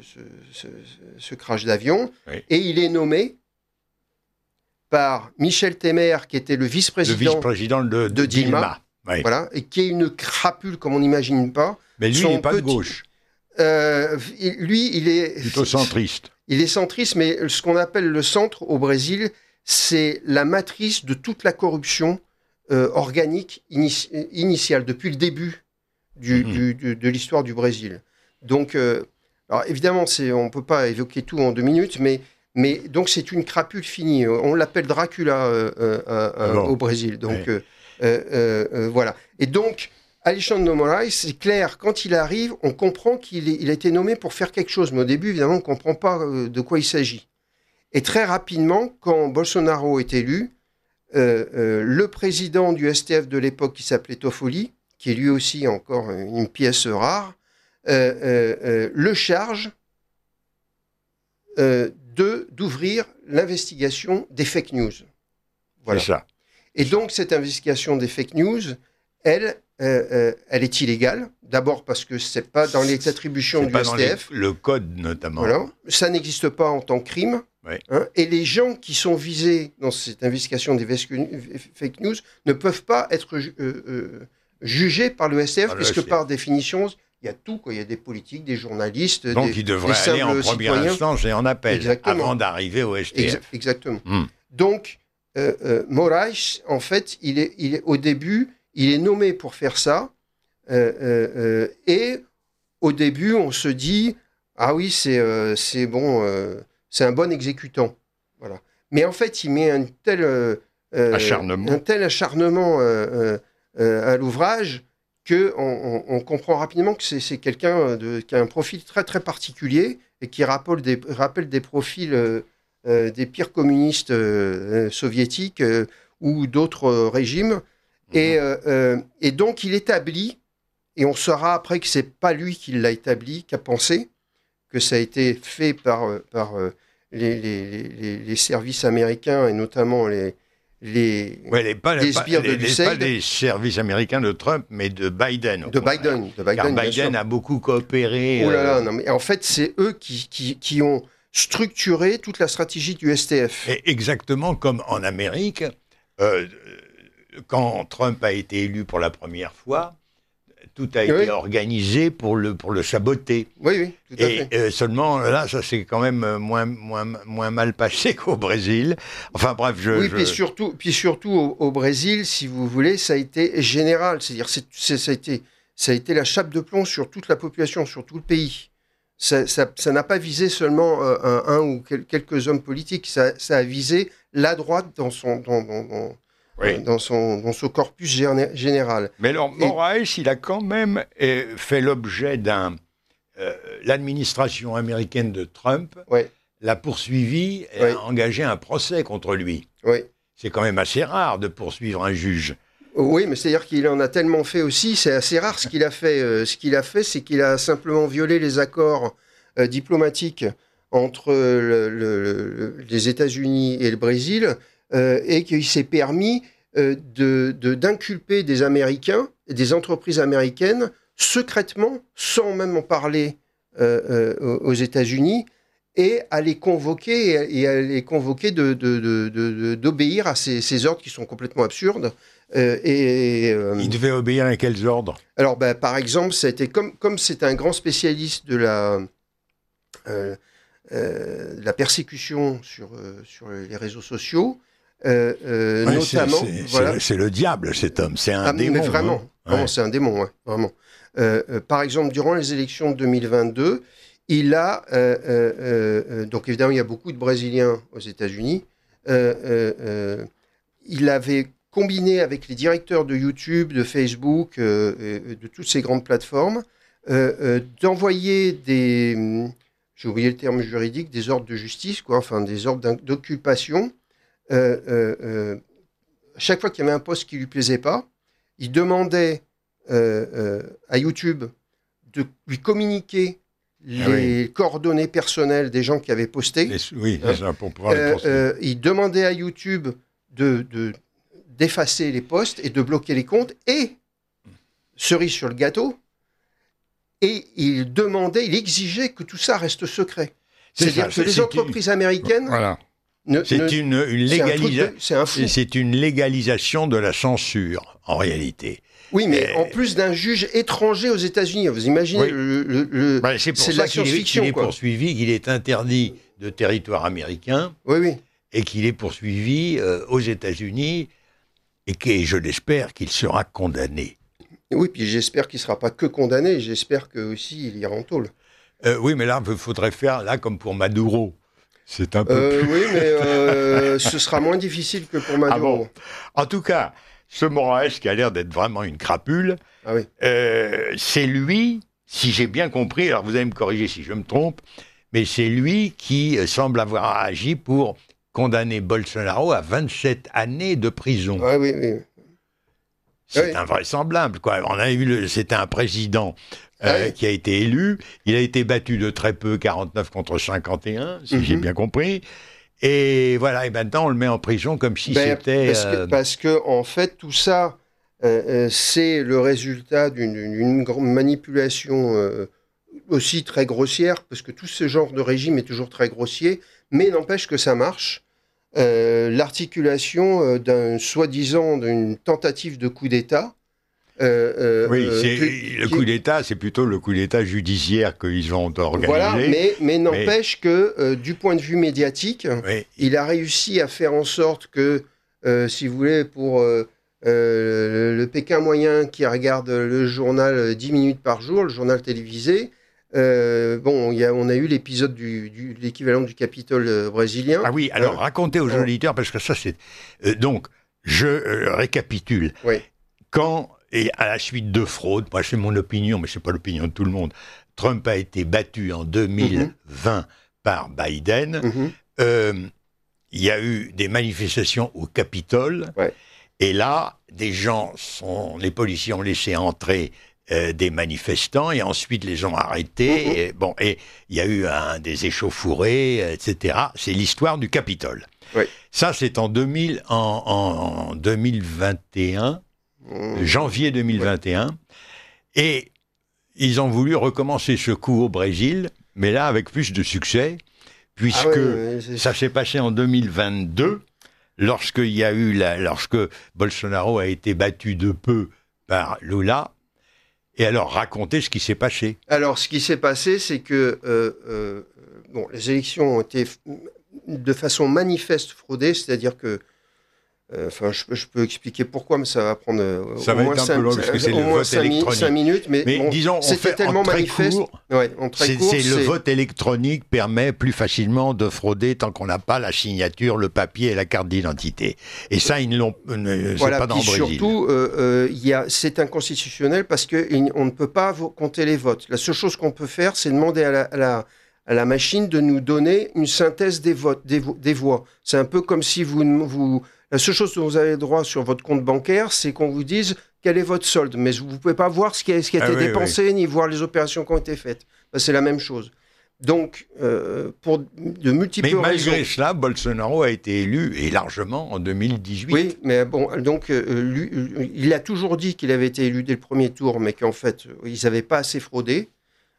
crash d'avion. Oui. Et il est nommé par Michel Temer, qui était le vice-président de Dilma. Oui. Voilà, et qui est une crapule comme on n'imagine pas. Mais lui, il n'est pas de gauche. Lui, il est plutôt centriste. Il est centriste, mais ce qu'on appelle le centre au Brésil, c'est la matrice de toute la corruption organique initiale, depuis le début de l'histoire du Brésil. Donc, alors évidemment, on ne peut pas évoquer tout en 2 minutes, mais donc c'est une crapule finie. On l'appelle Dracula au Brésil. Donc, voilà. Et donc, Alexandre de Moraes, c'est clair, quand il arrive, on comprend qu'il a été nommé pour faire quelque chose. Mais au début, évidemment, on ne comprend pas de quoi il s'agit. Et très rapidement, quand Bolsonaro est élu, le président du STF de l'époque, qui s'appelait Toffoli, qui est lui aussi encore une pièce rare, le charge d'ouvrir l'investigation des fake news. Voilà. C'est ça. Et donc, cette investigation des fake news, elle est illégale. D'abord parce que ce n'est pas dans les attributions du STF. Le code, notamment. Voilà. Ça n'existe pas en tant que crime. Oui. Hein, et les gens qui sont visés dans cette investigation des fake news ne peuvent pas être jugés par le STF, puisque par définition, il y a tout, quoi. Il y a des politiques, des journalistes, donc ils devraient aller en première instance et en appel. Exactement. Avant d'arriver au STF. Exactement. Donc, Moraes, en fait, il est au début, il est nommé pour faire ça, et au début, on se dit, ah oui, c'est bon, c'est un bon exécutant. Voilà. Mais en fait, il met un tel acharnement à l'ouvrage qu'on comprend rapidement que c'est quelqu'un qui a un profil très très particulier et qui rappelle des profils des pires communistes soviétiques ou d'autres régimes. Et donc il établit, et on saura après que c'est pas lui qui l'a établi, qui a pensé, que ça a été fait par les services américains et notamment les sbires de l'USAID. Pas les services américains de Trump, mais de Biden. De Biden, car Biden a beaucoup coopéré. Oh là là, non, mais en fait, c'est eux qui ont structuré toute la stratégie du STF. Et exactement comme en Amérique, quand Trump a été élu pour la première fois, tout a été organisé pour le saboter. Oui, tout à fait. Et seulement, là, ça s'est quand même moins mal passé qu'au Brésil. Enfin bref, puis surtout au Brésil, si vous voulez, ça a été général. C'est-à-dire, ça a été la chape de plomb sur toute la population, sur tout le pays. Ça n'a pas visé seulement un ou quelques hommes politiques. Ça a visé la droite dans son corpus général. Mais alors, Moraes, il a quand même fait l'objet l'administration américaine de Trump l'a poursuivi et a engagé un procès contre lui. Oui. C'est quand même assez rare de poursuivre un juge. Oui, mais c'est-à-dire qu'il en a tellement fait aussi, c'est assez rare ce qu'il a fait. Ce qu'il a fait, c'est qu'il a simplement violé les accords diplomatiques entre les États-Unis et le Brésil, et qu'il s'est permis d'inculper des Américains et des entreprises américaines secrètement, sans même en parler aux États-Unis, et à les convoquer d'obéir à ces ordres qui sont complètement absurdes. Il devait obéir à quels ordres ? Alors, par exemple, ça a été comme c'est un grand spécialiste de la persécution sur les réseaux sociaux. Notamment, c'est le diable, cet homme, c'est un démon. Mais vraiment, c'est un démon, vraiment. Par exemple, durant les élections de 2022, il a, donc évidemment, il y a beaucoup de Brésiliens aux États-Unis, il avait combiné avec les directeurs de YouTube, de Facebook, de toutes ces grandes plateformes, d'envoyer j'ai oublié le terme juridique, des ordres de justice, enfin des ordres d'occupation. Chaque fois qu'il y avait un post qui lui plaisait pas, il demandait à YouTube de lui communiquer les coordonnées personnelles des gens qui avaient posté. Pour pouvoir les poursuivre. Il demandait à YouTube d'effacer les posts et de bloquer les comptes. Et, cerise sur le gâteau, et il demandait, il exigeait que tout ça reste secret. C'est-à-dire que les entreprises américaines... Voilà. C'est une légalisation de la censure, en réalité. Oui, mais en plus d'un juge étranger aux États-Unis. Vous imaginez, c'est pour ça qu'il est poursuivi, qu'il est interdit de territoire américain, et qu'il est poursuivi aux États-Unis, et que, je l'espère, qu'il sera condamné. Oui, puis j'espère qu'il ne sera pas que condamné, j'espère qu'il ira en tôle. Oui, mais là, il faudrait faire, comme pour Maduro. C'est un peu plus... Oui, mais ce sera moins difficile que pour Maduro. Ah bon. En tout cas, ce Moraes, qui a l'air d'être vraiment une crapule, c'est lui, si j'ai bien compris, alors vous allez me corriger si je me trompe, mais c'est lui qui semble avoir agi pour condamner Bolsonaro à 27 années de prison. Oui. C'est invraisemblable, quoi. On a c'était un président qui a été élu. Il a été battu de très peu, 49 contre 51, si j'ai bien compris. Et voilà, et maintenant on le met en prison comme si c'était... Parce que, en fait, tout ça, c'est le résultat d'une manipulation aussi très grossière, parce que tout ce genre de régime est toujours très grossier, mais n'empêche que ça marche. L'articulation d'une tentative de coup d'État. Le coup d'État, c'est plutôt le coup d'État judiciaire qu'ils ont organisé. Voilà, mais n'empêche que, du point de vue médiatique, il a réussi à faire en sorte que, si vous voulez, pour le Pékin moyen qui regarde le journal 10 minutes par jour, le journal télévisé, on a eu l'épisode de l'équivalent du Capitole brésilien. Ah oui, alors racontez aux auditeurs, parce que ça c'est... donc, je récapitule. Quand, et à la suite de fraude, moi c'est mon opinion, mais c'est pas l'opinion de tout le monde, Trump a été battu en 2020 par Biden, il y a eu des manifestations au Capitole, et là, les policiers ont laissé entrer des manifestants et ensuite les ont arrêtés. Et il y a eu des échauffourées, etc. C'est l'histoire du Capitole. Ça, c'est en 2021, janvier 2021. Et ils ont voulu recommencer ce coup au Brésil, mais là avec plus de succès, puisque ça s'est passé en 2022, lorsque Bolsonaro a été battu de peu par Lula. Et alors, racontez ce qui s'est passé. Alors, ce qui s'est passé, c'est que les élections ont été de façon manifeste fraudées, c'est-à-dire que je peux expliquer pourquoi, mais ça va prendre ça va être un peu long, parce que c'est le vote électronique. 5 minutes, mais disons, c'était tellement manifeste. Le vote électronique permet plus facilement de frauder tant qu'on n'a pas la signature, le papier et la carte d'identité. Et ça, ils ne l'ont pas dans le Brésil. Surtout, c'est inconstitutionnel parce qu'on ne peut pas compter les votes. La seule chose qu'on peut faire, c'est demander à la machine de nous donner une synthèse des votes, des voix. C'est un peu comme si la seule chose dont vous avez droit sur votre compte bancaire, c'est qu'on vous dise quel est votre solde. Mais vous ne pouvez pas voir ce qui a été dépensé, ni voir les opérations qui ont été faites. C'est la même chose. Donc, pour de multiples raisons... Mais malgré cela, Bolsonaro a été élu, et largement, en 2018. Oui, mais lui, il a toujours dit qu'il avait été élu dès le premier tour, mais qu'en fait, ils n'avaient pas assez fraudé.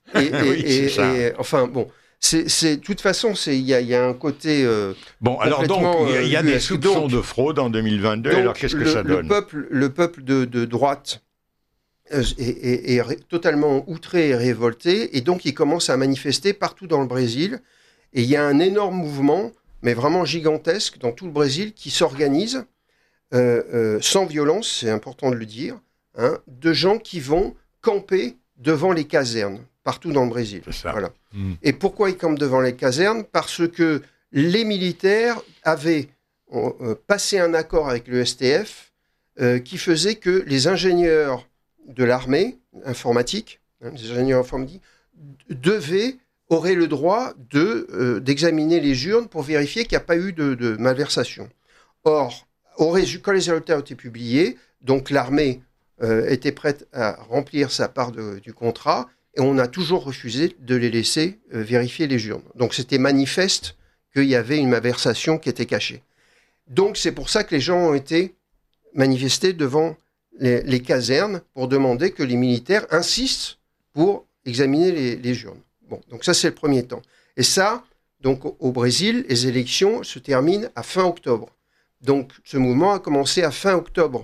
De toute façon, il y a un côté. Alors donc, il y a des soupçons de fraude en 2022. Alors qu'est-ce que ça donne ? Le peuple de droite est totalement outré et révolté, et donc il commence à manifester partout dans le Brésil. Et il y a un énorme mouvement, mais vraiment gigantesque, dans tout le Brésil, qui s'organise sans violence, c'est important de le dire, de gens qui vont camper devant les casernes. Partout dans le Brésil. Voilà. Et pourquoi ils campent devant les casernes ? Parce que les militaires avaient passé un accord avec le STF qui faisait que les ingénieurs de l'armée informatique, auraient le droit d'examiner les urnes pour vérifier qu'il n'y a pas eu de malversation. Or, quand les résultats ont été publiés, donc l'armée était prête à remplir sa part du contrat, et on a toujours refusé de les laisser vérifier les urnes. Donc c'était manifeste qu'il y avait une malversation qui était cachée. Donc c'est pour ça que les gens ont été manifestés devant les casernes pour demander que les militaires insistent pour examiner les urnes. Bon, donc ça, c'est le premier temps. Et ça, donc au Brésil, les élections se terminent à fin octobre. Donc ce mouvement a commencé à fin octobre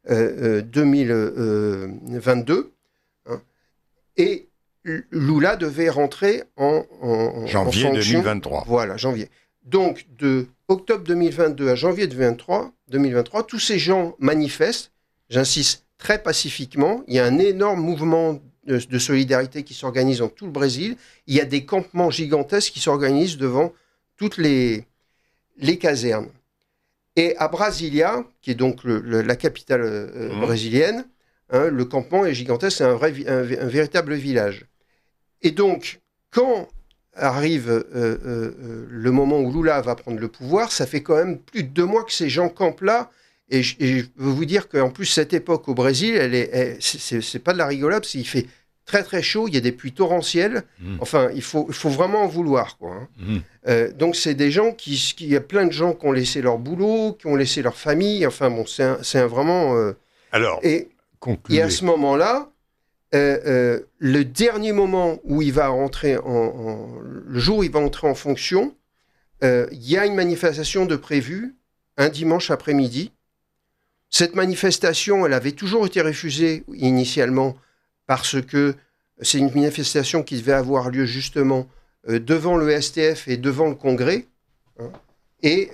2022. Hein, et Lula devait rentrer en janvier fonction. 2023. Voilà, janvier. Donc, de octobre 2022 à janvier 2023, tous ces gens manifestent, j'insiste, très pacifiquement. Il y a un énorme mouvement de solidarité qui s'organise dans tout le Brésil. Il y a des campements gigantesques qui s'organisent devant toutes les casernes. Et à Brasilia, qui est donc la capitale brésilienne, hein, le campement est gigantesque, c'est un véritable village. Et donc, quand arrive le moment où Lula va prendre le pouvoir, ça fait quand même plus de 2 mois que ces gens campent là. Et je veux vous dire qu'en plus, cette époque au Brésil, c'est pas de la rigolade, parce qu'il fait très très chaud, il y a des pluies torrentielles. Enfin, il faut vraiment en vouloir, quoi. Hein. Donc, c'est des gens il y a plein de gens qui ont laissé leur boulot, qui ont laissé leur famille. Enfin, bon, c'est vraiment... Alors, et à ce moment-là, le dernier moment où il va rentrer le jour où il va entrer en fonction, il y a une manifestation de prévue un dimanche après-midi. Cette manifestation, elle avait toujours été refusée initialement parce que c'est une manifestation qui devait avoir lieu justement devant le STF et devant le Congrès. Hein, et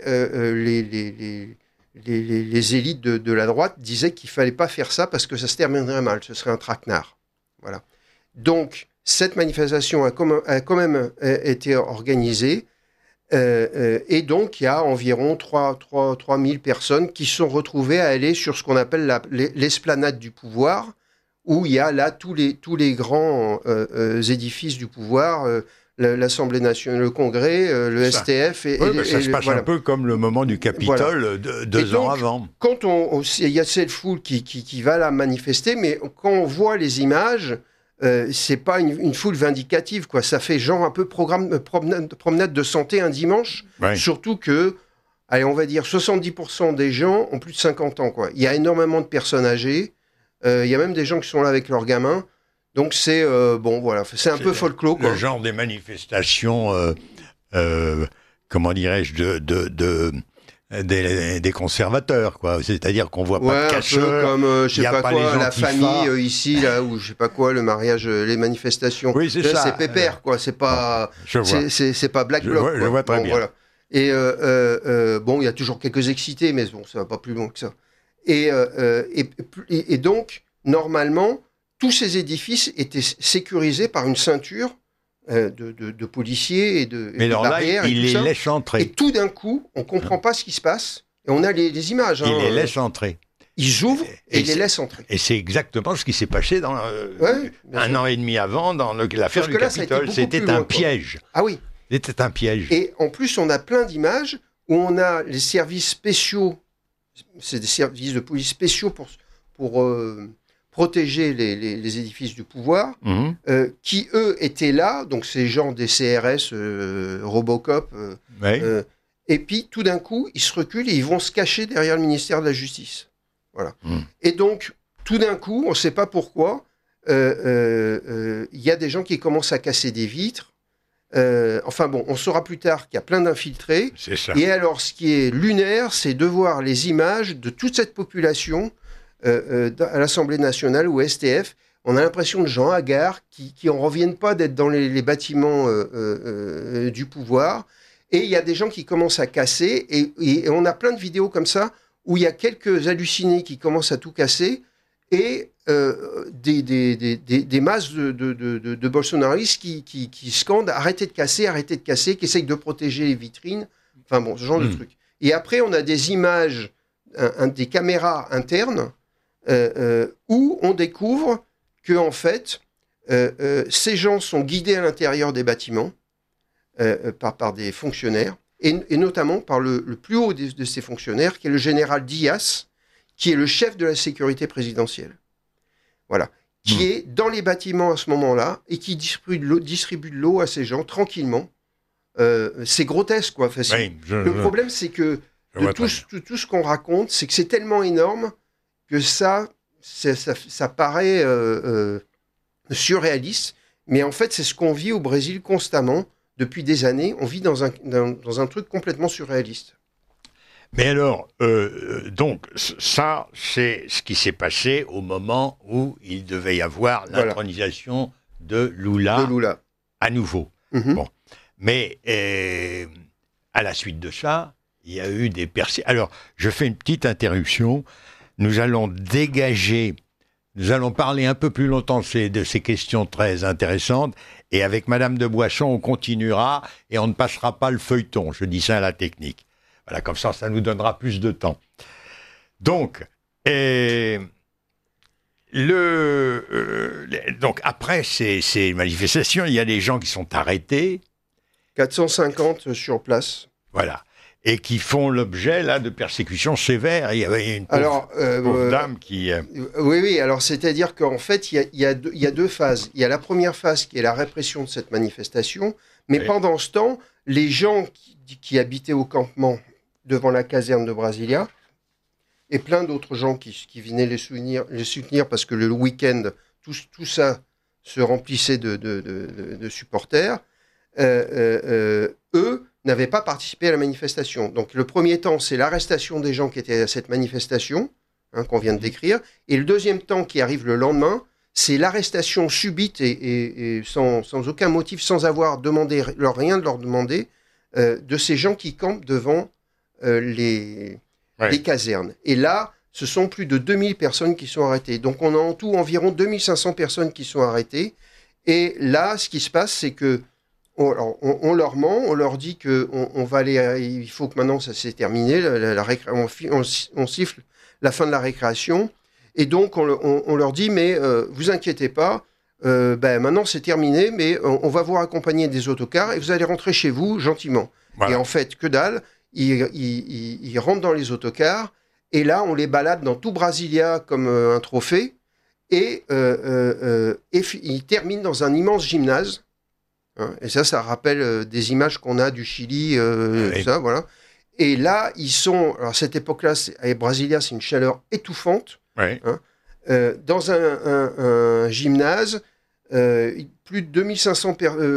les élites de la droite disaient qu'il ne fallait pas faire ça parce que ça se terminerait mal, ce serait un traquenard. Voilà. Donc, cette manifestation a quand même été organisée. Et donc, il y a environ 3000 personnes qui sont retrouvées à aller sur ce qu'on appelle l'esplanade du pouvoir, où il y a là tous les grands édifices du pouvoir, l'Assemblée nationale, le Congrès, le STF. Ça se passe un peu comme le moment du Capitole 2 ans avant. Quand il y a cette foule qui va la manifester, mais quand on voit les images, c'est pas une foule vindicative, quoi. Ça fait genre un peu promenade de santé un dimanche, surtout que, allez, on va dire 70% des gens ont plus de 50 ans, quoi. Il y a énormément de personnes âgées, il y a même des gens qui sont là avec leurs gamins. Donc c'est bon, voilà, c'est un peu folklore, quoi. Le genre des manifestations, comment dirais-je, des conservateurs, quoi. C'est-à-dire qu'on voit pas de cacheurs. Un peu comme je sais pas quoi, la famille ici là, ou je sais pas quoi, le mariage, les manifestations. Oui, c'est ça. C'est pépère, quoi. C'est pas, c'est pas Black Bloc. Je vois très bien. Voilà. Et bon, il y a toujours quelques excités, mais bon, ça va pas plus loin que ça. Et donc, normalement, tous ces édifices étaient sécurisés par une ceinture de policiers et de barrières. Mais il les laisse entrer. Et tout d'un coup, on ne comprend pas ce qui se passe. Et on a les images. Il les laisse entrer. Ils ouvrent et ils les laissent entrer. Et c'est exactement ce qui s'est passé dans, un an et demi avant dans l'affaire du Capitole. C'était un piège. Ah oui. C'était un piège. Et en plus, on a plein d'images où on a les services spéciaux, c'est des services de police spéciaux pour protéger les édifices du pouvoir, qui, eux, étaient là, donc ces gens des CRS, Robocop, et puis, tout d'un coup, ils se reculent et ils vont se cacher derrière le ministère de la Justice. Voilà. Et donc, tout d'un coup, on ne sait pas pourquoi, il y a des gens qui commencent à casser des vitres. Enfin bon, on saura plus tard qu'il y a plein d'infiltrés. C'est ça. Et alors, ce qui est lunaire, c'est de voir les images de toute cette population à l'Assemblée nationale ou STF. On a l'impression de gens hagards qui en reviennent pas d'être dans les bâtiments du pouvoir. Et il y a des gens qui commencent à casser. Et on a plein de vidéos comme ça où il y a quelques hallucinés qui commencent à tout casser. Et des masses de bolsonaristes qui scandent « arrêtez de casser », qui essayent de protéger les vitrines. Enfin bon, ce genre de truc. Et après, on a des images, des caméras internes où on découvre que en fait, ces gens sont guidés à l'intérieur des bâtiments par des fonctionnaires, et notamment par le plus haut de ces fonctionnaires, qui est le général Diaz, qui est le chef de la sécurité présidentielle. Voilà. Qui est dans les bâtiments à ce moment-là et qui distribue de l'eau à ces gens tranquillement. C'est grotesque, quoi. Enfin, le problème, c'est que tout ce qu'on raconte, c'est que c'est tellement énorme que ça paraît surréaliste, Mais en fait, c'est ce qu'on vit au Brésil constamment depuis des années. On vit dans un truc complètement surréaliste. Mais alors, donc, ça, c'est ce qui s'est passé au moment où il devait y avoir l'intronisation de Lula à nouveau. Mm-hmm. Bon. Mais à la suite de ça, il y a eu des percées. Alors, je fais une petite interruption. Nous allons parler un peu plus longtemps de ces questions très intéressantes. Et avec Madame de Boisson, on continuera et on ne passera pas le feuilleton. Je dis ça à la technique. Voilà, comme ça nous donnera plus de temps. Donc, donc après ces manifestations, il y a des gens qui sont arrêtés. 450 sur place. Voilà. Et qui font l'objet, là, de persécutions sévères. Il y avait une pauvre dame qui... Oui, alors c'est-à-dire qu'en fait, il y a deux phases. Il y a la première phase qui est la répression de cette manifestation, mais pendant ce temps, les gens qui habitaient au campement devant la caserne de Brasilia, et plein d'autres gens qui venaient les soutenir parce que le week-end, tout ça se remplissait de supporters, eux n'avaient pas participé à la manifestation. Donc le premier temps, c'est l'arrestation des gens qui étaient à cette manifestation, qu'on vient de décrire, et le deuxième temps qui arrive le lendemain, c'est l'arrestation subite et sans aucun motif, sans avoir demandé rien de leur demander, de ces gens qui campent devant les casernes. Et là, ce sont plus de 2000 personnes qui sont arrêtées. Donc on a en tout environ 2500 personnes qui sont arrêtées. Et là, ce qui se passe, c'est que on leur ment, on leur dit qu'on va aller, il faut que maintenant ça s'est terminé, on siffle la fin de la récréation. Et donc on leur dit, mais vous inquiétez pas, maintenant c'est terminé, mais on va vous accompagner des autocars et vous allez rentrer chez vous gentiment. Voilà. Et en fait, que dalle, ils rentrent dans les autocars et là on les balade dans tout Brasilia comme un trophée et ils terminent dans un immense gymnase. Et ça rappelle des images qu'on a du Chili, tout ça, voilà. Et là, alors à cette époque-là, à Brasilia, c'est une chaleur étouffante. Dans un gymnase, plus de 2500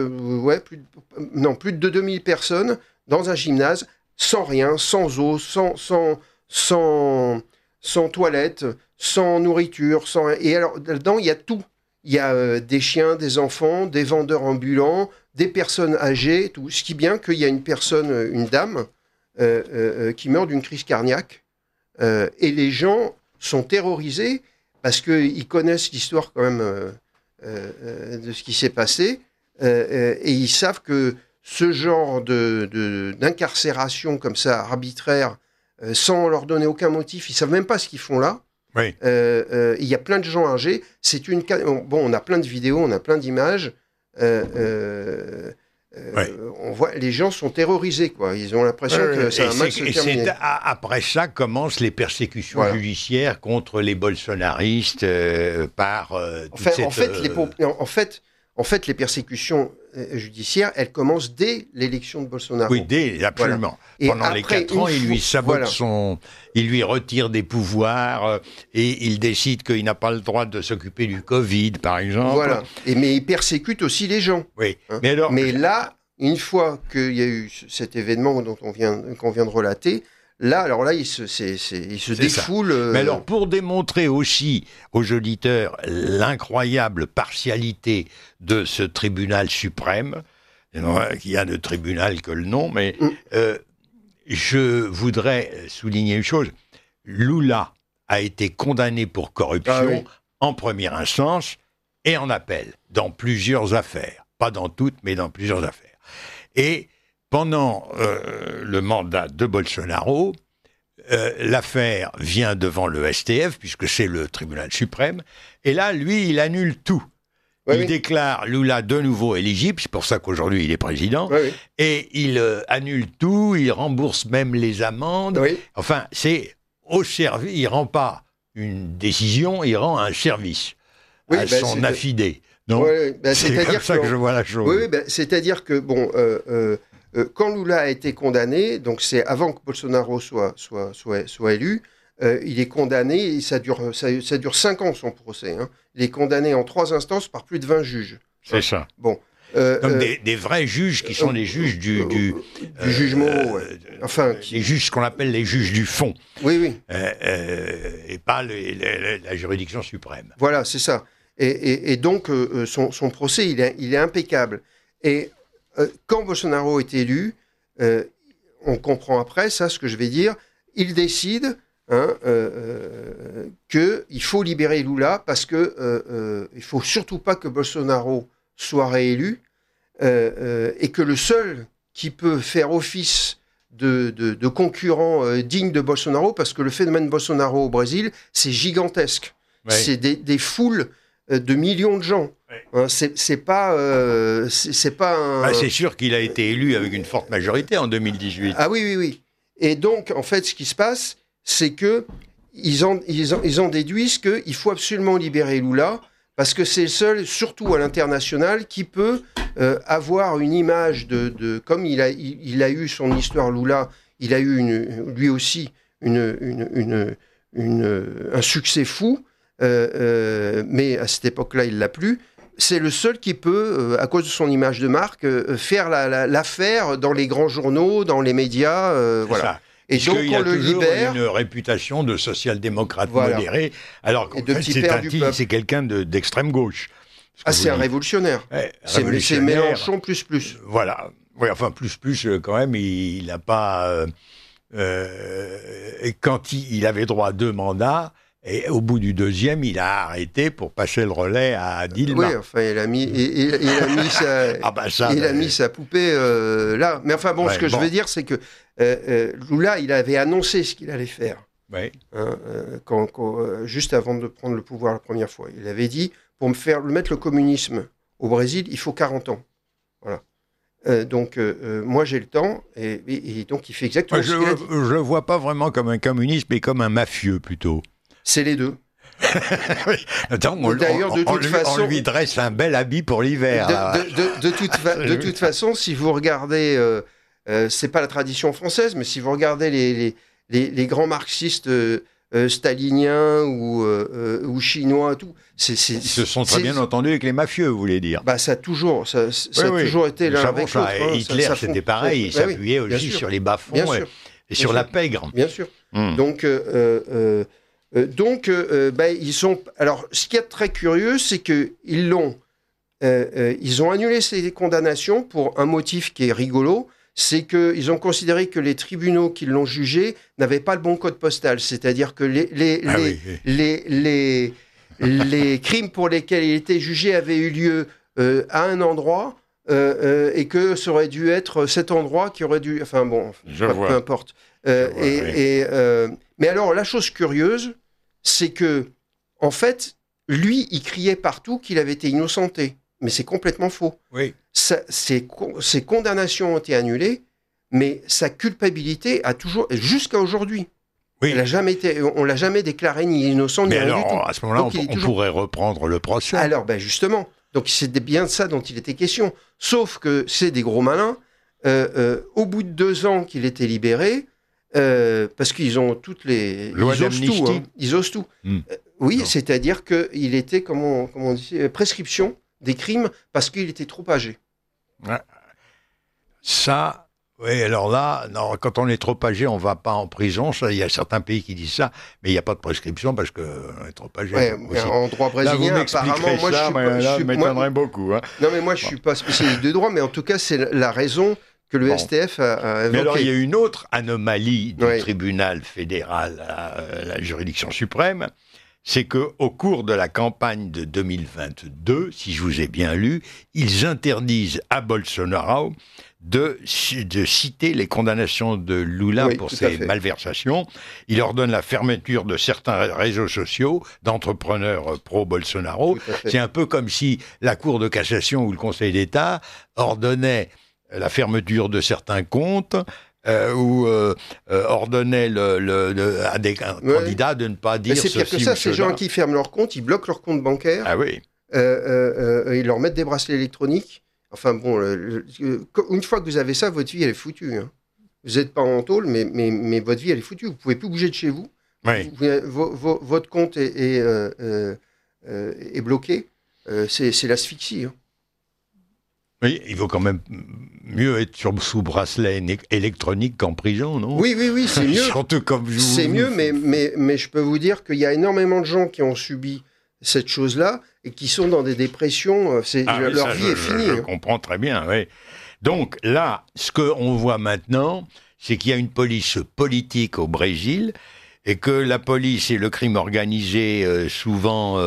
plus de 2000 personnes dans un gymnase, sans rien, sans eau, sans toilette, sans nourriture, et alors là-dedans, il y a tout. Il y a des chiens, des enfants, des vendeurs ambulants, des personnes âgées, tout. Ce qui est bien qu'il y a une dame, qui meurt d'une crise cardiaque. Et les gens sont terrorisés parce qu'ils connaissent l'histoire quand même de ce qui s'est passé. Et ils savent que ce genre d'incarcération comme ça, arbitraire, sans leur donner aucun motif, ils ne savent même pas ce qu'ils font là. Oui. Il y a plein de gens âgés. On a plein de vidéos, on a plein d'images. On voit, les gens sont terrorisés, quoi. Ils ont l'impression que ça va mal se terminer. Après ça commencent les persécutions judiciaires contre les bolsonaristes En fait, les persécutions judiciaires, elles commencent dès l'élection de Bolsonaro. Oui, absolument. Voilà. Pendant les 4 ans, il lui sabote il lui retire des pouvoirs et il décide qu'il n'a pas le droit de s'occuper du Covid, par exemple. Voilà. Mais il persécute aussi les gens. Oui. Mais là, une fois qu'il y a eu cet événement qu'on vient de relater, là, il se défoule. Mais alors, pour démontrer aussi aux auditeurs l'incroyable partialité de ce tribunal suprême, il y a de tribunal que le nom, mais je voudrais souligner une chose. Lula a été condamné pour corruption en première instance et en appel, dans plusieurs affaires. Pas dans toutes, mais dans plusieurs affaires. Et pendant le mandat de Bolsonaro, l'affaire vient devant le STF, puisque c'est le tribunal suprême, et là, lui, il annule tout. Il déclare Lula de nouveau éligible, c'est pour ça qu'aujourd'hui il est président, et il annule tout, il rembourse même les amendes. Enfin, c'est au service, il ne rend pas une décision, il rend un service à son affidé. C'est comme ça que je vois la chose. C'est-à-dire que, quand Lula a été condamné, donc c'est avant que Bolsonaro soit élu, il est condamné, et ça dure 5 ans son procès. Il est condamné en 3 instances par plus de 20 juges. C'est ça. Bon. Comme des vrais juges qui sont des juges du jugement, enfin, les juges, ce qu'on appelle les juges du fond. Oui, oui. Et pas la juridiction suprême. Voilà, c'est ça. Et donc, son procès, il est impeccable. Et quand Bolsonaro est élu, on comprend après, ça, ce que je vais dire, il décide qu'il faut libérer Lula parce que il faut surtout pas que Bolsonaro soit réélu et que le seul qui peut faire office de concurrent digne de Bolsonaro, parce que le phénomène Bolsonaro au Brésil, c'est gigantesque. Ouais. C'est des foules de millions de gens. Ouais. C'est pas un... c'est sûr qu'il a été élu avec une forte majorité en 2018. Ah oui. Et donc, en fait, ce qui se passe, c'est que ils en déduisent qu'il faut absolument libérer Lula, parce que c'est le seul, surtout à l'international, qui peut avoir une image de comme il a eu son histoire Lula, il a eu lui aussi un succès fou, mais à cette époque-là, il l'a plus. C'est le seul qui peut, à cause de son image de marque, faire l'affaire dans les grands journaux, dans les médias, voilà. Ça. Et donc on le libère. Il a une réputation de social-démocrate modéré, alors qu'en fait c'est quelqu'un d'extrême gauche. C'est un révolutionnaire. Ouais, c'est Mélenchon plus. Voilà. Oui, enfin plus quand même, il n'a pas. Et quand il avait droit à 2 mandats. Et au bout du 2e, il a arrêté pour passer le relais à Dilma. Oui, enfin, il a mis sa poupée là. Mais enfin, bon, ce que je veux dire, c'est que Lula, il avait annoncé ce qu'il allait faire. Oui. Juste avant de prendre le pouvoir la première fois. Il avait dit, pour mettre le communisme au Brésil, il faut 40 ans. Voilà. Donc, moi, j'ai le temps, et donc, il fait exactement ce qu'il a dit. Je le vois pas vraiment comme un communiste, mais comme un mafieux, plutôt. C'est les deux. Attends, on lui dresse un bel habit pour l'hiver. De toute façon, si vous regardez, c'est pas la tradition française, mais si vous regardez les grands marxistes staliniens ou chinois, tout, ils se sont très bien entendus avec les mafieux, vous voulez dire. Ça a toujours été l'un avec l'autre. Hitler, c'était pareil, il s'appuyait aussi sur les bas-fonds et sur la pègre. Bien sûr. Donc, ils sont. Alors, ce qui est très curieux, c'est que ils ont annulé ces condamnations pour un motif qui est rigolo, c'est qu'ils ont considéré que les tribunaux qui l'ont jugé n'avaient pas le bon code postal, c'est-à-dire que les crimes pour lesquels il était jugé avaient eu lieu à un endroit. Et que ça aurait dû être cet endroit qui aurait dû. Enfin bon, peu importe. Mais alors, la chose curieuse, c'est que, en fait, lui, il criait partout qu'il avait été innocenté. Mais c'est complètement faux. Oui. Ses condamnations ont été annulées, mais sa culpabilité a toujours, jusqu'à aujourd'hui. Oui. On l'a jamais déclaré ni innocent ni rien du tout. À ce moment-là, on pourrait reprendre le procès. Alors, justement. Donc, c'est bien de ça dont il était question. Sauf que c'est des gros malins. Au bout de 2 ans qu'il était libéré, parce qu'ils ont toutes les... Ils osent tout. Oui, c'est-à-dire qu'il était, comment on dit, prescription des crimes parce qu'il était trop âgé. Ouais. Ça, oui, alors là, non, quand on est trop âgé, on ne va pas en prison. Il y a certains pays qui disent ça, mais il n'y a pas de prescription parce qu'on est trop âgé. Ouais, en droit brésilien, apparemment, moi, je m'étonnerais beaucoup. Hein. Non, mais moi, je ne suis pas spécialiste de droit, mais en tout cas, c'est la raison que le STF a évoquée. Mais alors, il y a une autre anomalie du tribunal fédéral à la juridiction suprême, c'est qu'au cours de la campagne de 2022, si je vous ai bien lu, ils interdisent à Bolsonaro de citer les condamnations de Lula pour ses malversations. Il ordonne la fermeture de certains réseaux sociaux d'entrepreneurs pro-Bolsonaro. C'est un peu comme si la Cour de cassation ou le Conseil d'État ordonnait la fermeture de certains comptes ou ordonnait à des candidats de ne pas dire ceci ou cela. C'est pire que ça, ces gens qui ferment leur compte, ils bloquent leur compte bancaire. Ah oui. Ils leur mettent des bracelets électroniques. Enfin bon, une fois que vous avez ça, votre vie, elle est foutue. Hein. Vous n'êtes pas en tôle, mais votre vie, elle est foutue. Vous ne pouvez plus bouger de chez vous. Oui. Votre compte est bloqué. C'est l'asphyxie. Hein. Oui, il vaut quand même mieux être sous bracelet électronique qu'en prison, non? Oui, c'est mieux. Surtout comme je C'est mieux, mais je peux vous dire qu'il y a énormément de gens qui ont subi cette chose-là et qui sont dans des dépressions. Leur vie est finie. Je comprends très bien, oui. Donc là, ce qu'on voit maintenant, c'est qu'il y a une police politique au Brésil et que la police et le crime organisé souvent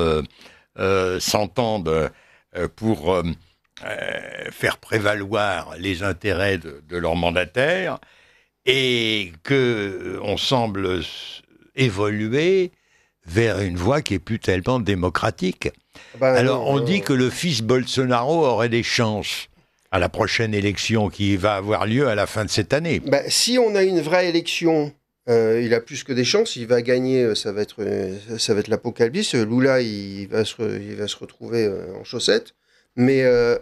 s'entendent pour faire prévaloir les intérêts de leurs mandataires et qu'on semble évoluer vers une voie qui est plus tellement démocratique. Alors, on dit que le fils Bolsonaro aurait des chances à la prochaine élection qui va avoir lieu à la fin de cette année. Si on a une vraie élection, il a plus que des chances, il va gagner, ça va être l'apocalypse. Lula, il va se retrouver en chaussettes. Mais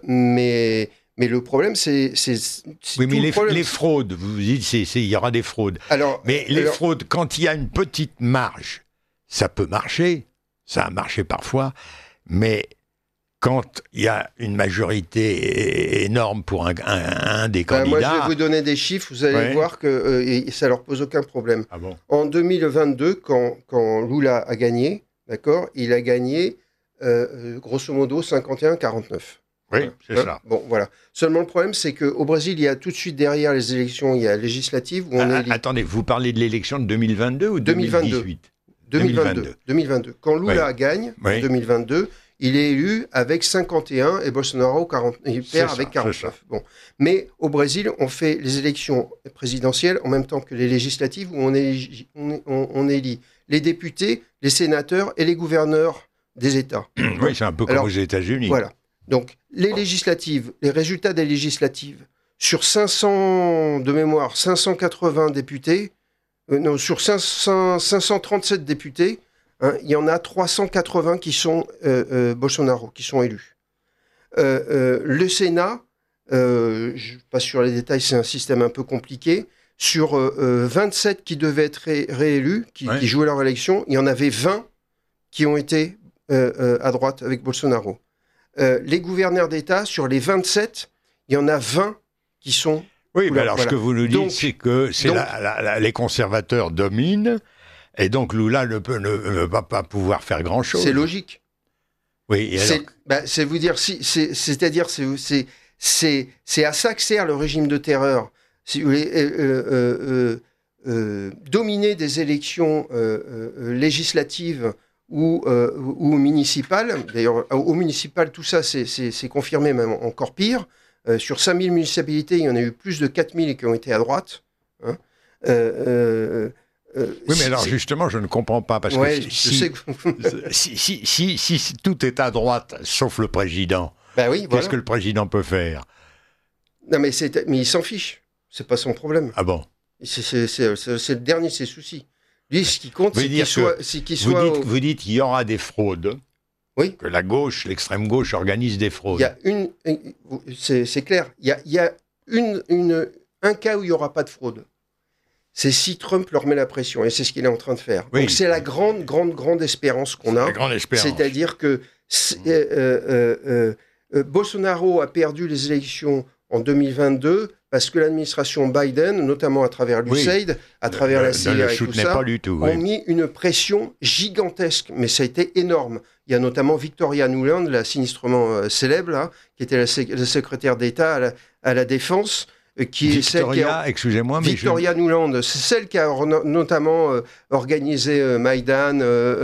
le problème, c'est oui, mais les fraudes, vous dites, il y aura des fraudes. Fraudes, quand il y a une petite marge, ça peut marcher, ça a marché parfois, mais quand il y a une majorité énorme pour un des candidats... Moi, je vais vous donner des chiffres, vous allez voir que ça leur pose aucun problème. Ah bon? En 2022, quand Lula a gagné, d'accord, il a gagné grosso modo 51-49. Oui, c'est ça. Bon, voilà. Seulement, le problème, c'est qu'au Brésil, il y a tout de suite derrière les élections, il y a législatives où on est... Attendez, vous parlez de l'élection de 2022 ou 2018 2022. Quand Lula gagne, en 2022, il est élu avec 51 et Bolsonaro, il perd avec 49. Bon. Mais au Brésil, on fait les élections présidentielles en même temps que les législatives où on élit les députés, les sénateurs et les gouverneurs des États. Oui, c'est un peu comme aux États-Unis. Voilà. Donc, les législatives, les résultats des législatives, sur 580 députés, sur 537 députés, il y en a 380 qui sont Bolsonaro, qui sont élus. Le Sénat, je passe sur les détails, c'est un système un peu compliqué. Sur 27 qui devaient être réélus, qui jouaient leur élection, il y en avait 20 qui ont été à droite avec Bolsonaro. Les gouverneurs d'État, sur les 27, il y en a 20 qui sont... Oui, mais alors ce que vous nous dites, c'est que les conservateurs dominent, et donc Lula ne va pas pouvoir faire grand-chose. C'est logique. Oui, et alors... c'est vous dire, c'est-à-dire, c'est à ça que sert le régime de terreur. Si vous voulez, dominer des élections législatives ou municipales. D'ailleurs, au municipal, tout ça, c'est confirmé, même encore pire. Sur 5000 municipalités, il y en a eu plus de 4000 qui ont été à droite. Hein. Oui, mais alors justement, je ne comprends pas, parce que si tout est à droite, sauf le président, qu'est-ce que le président peut faire? Non, mais il s'en fiche. C'est pas son problème. Ah bon? C'est le dernier de ses soucis. Lui, ce qui compte, c'est qu'il soit... Vous dites qu'il y aura des fraudes. Oui. Que la gauche, l'extrême gauche organise des fraudes. C'est clair. Il y a un cas où il n'y aura pas de fraude. C'est si Trump leur met la pression, et c'est ce qu'il est en train de faire. Oui. Donc c'est la grande espérance qu'on a. La grande espérance. C'est-à-dire que Bolsonaro a perdu les élections en 2022 parce que l'administration Biden, notamment à travers l'USAID, à travers la CIA et tout ça, ont mis une pression gigantesque. Mais ça a été énorme. Il y a notamment Victoria Nuland, la sinistrement célèbre, là, qui était la secrétaire d'État à la Défense, qui est celle qui a... excusez-moi, mais Victoria Nuland, c'est celle qui a notamment organisé Maïdan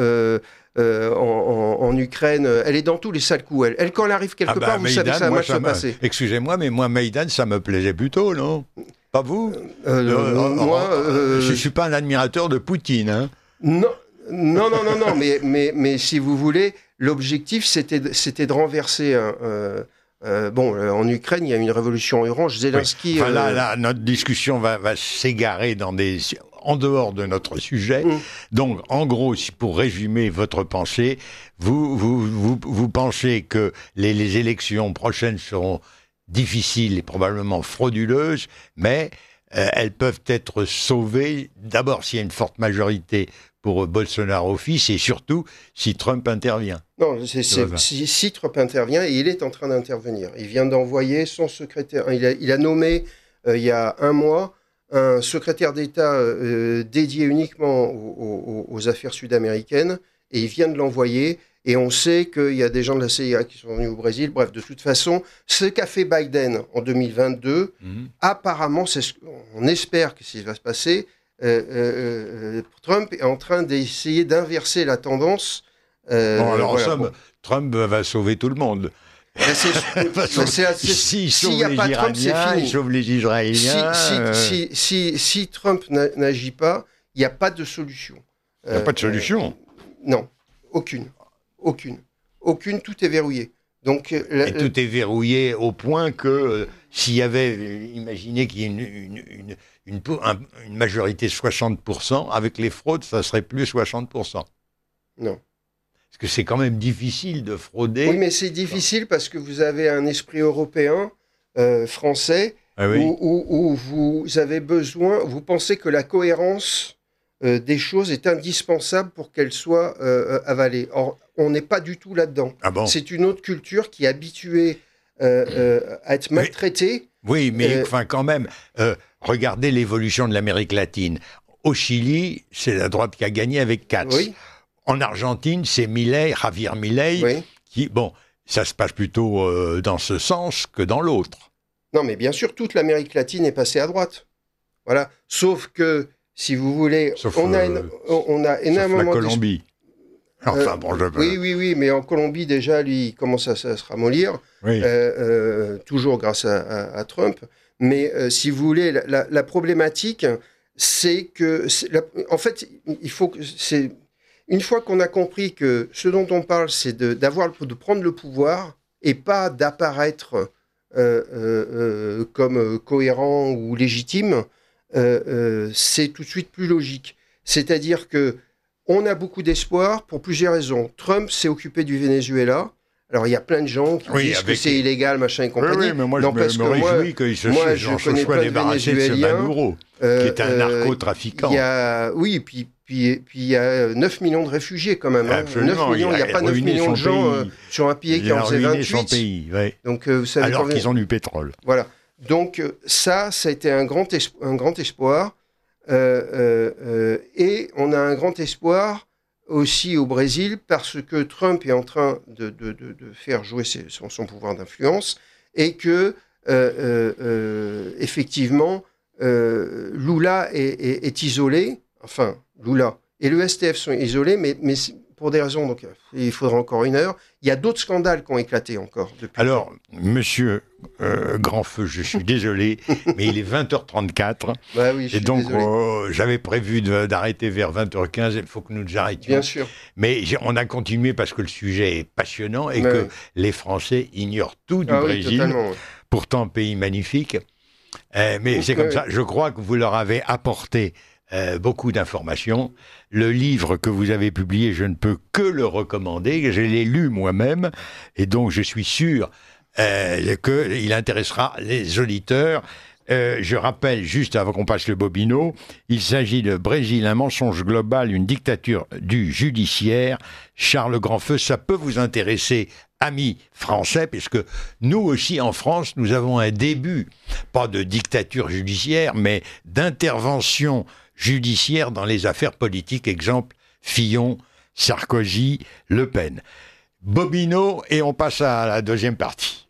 en Ukraine. Elle est dans tous les sales coups. Elle quand elle arrive quelque part, vous savez que ça va mal se passer. Excusez-moi, mais moi, Maïdan, ça me plaisait plutôt, non? Pas vous? Moi, je suis pas un admirateur de Poutine, hein. Non, mais si vous voulez, l'objectif, c'était de renverser en Ukraine, il y a une révolution orange. Zelensky... Oui. Enfin, là, notre discussion va s'égarer en dehors de notre sujet. Donc, en gros, pour résumer votre pensée, vous pensez que les élections prochaines seront difficiles et probablement frauduleuses, mais elles peuvent être sauvées, d'abord s'il y a une forte majorité pour Bolsonaro fils, et surtout si Trump intervient. Non, si Trump intervient, et il est en train d'intervenir. Il vient d'envoyer son secrétaire, il a nommé il y a un mois un secrétaire d'État dédié uniquement aux affaires sud-américaines, et il vient de l'envoyer. Et on sait qu'il y a des gens de la CIA qui sont venus au Brésil. Bref, de toute façon, ce qu'a fait Biden en 2022, apparemment, on espère que ça va se passer. Trump est en train d'essayer d'inverser la tendance. En somme, Trump va sauver tout le monde. S'il n'y a pas Trump, c'est fini. Il sauve les Israéliens. Si Trump n'agit pas, il n'y a pas de solution. Il n'y a pas de solution. Non, aucune. Tout est verrouillé. Donc, et tout est verrouillé au point que s'il y avait, imaginez qu'il y ait une majorité de 60%, avec les fraudes, ça serait plus 60%. Non. Parce que c'est quand même difficile de frauder. Oui, mais c'est difficile parce que vous avez un esprit européen, français, où vous avez besoin, vous pensez que la cohérence des choses est indispensable pour qu'elles soient avalées. Or, on n'est pas du tout là-dedans. Ah bon ? C'est une autre culture qui est habituée à être maltraitée. Oui, mais quand même, regardez l'évolution de l'Amérique latine. Au Chili, c'est la droite qui a gagné avec Katz. Oui. En Argentine, c'est Javier Milei, qui, ça se passe plutôt dans ce sens que dans l'autre. Non, mais bien sûr, toute l'Amérique latine est passée à droite. Voilà. Sauf que, si vous voulez, on a énormément... Sauf la Colombie. Oui, mais en Colombie, déjà, lui, il commence à se ramollir, toujours grâce à Trump. Mais si vous voulez, la problématique, c'est que... en fait, il faut que... Une fois qu'on a compris que ce dont on parle, c'est de prendre le pouvoir et pas d'apparaître comme cohérent ou légitime, c'est tout de suite plus logique. C'est-à-dire que on a beaucoup d'espoir pour plusieurs raisons. Trump s'est occupé du Venezuela. Alors, il y a plein de gens qui disent que c'est illégal, machin et compagnie. Oui, mais moi, je me réjouis qu'il se soit débarrassé de ce Maduro, qui est un narcotrafiquant. Puis il y a 9 millions de réfugiés, quand même. Absolument. 9 millions, il n'y a pas 9 millions de gens sur un pays qui en faisait 28. Son pays, Donc, vous savez, alors qu'ils ont du pétrole. Voilà. Donc, ça a été un grand espoir. Et on a un grand espoir aussi au Brésil parce que Trump est en train de faire jouer son pouvoir d'influence et que, effectivement, Lula est isolé. Enfin, Lula et le STF sont isolés, mais pour des raisons, donc il faudra encore une heure. Il y a d'autres scandales qui ont éclaté encore depuis. Alors, monsieur Grandfeu, je suis désolé, mais il est 20h34. Oui, et donc, j'avais prévu d'arrêter vers 20h15. Il faut que nous arrêtions. Bien sûr. Mais on a continué parce que le sujet est passionnant et que les Français ignorent tout du Brésil. Totalement. Pourtant, pays magnifique. Mais c'est comme ça. Je crois que vous leur avez apporté beaucoup d'informations. Le livre que vous avez publié, je ne peux que le recommander. Je l'ai lu moi-même et donc je suis sûr qu'il intéressera les auditeurs. Je rappelle, juste avant qu'on passe le bobino, il s'agit de Brésil, un mensonge global, une dictature du judiciaire. Charles Grandfeu, ça peut vous intéresser, amis français, puisque nous aussi en France, nous avons un début, pas de dictature judiciaire, mais d'intervention judiciaire dans les affaires politiques, exemple Fillon, Sarkozy, Le Pen. Bobino, et on passe à la deuxième partie.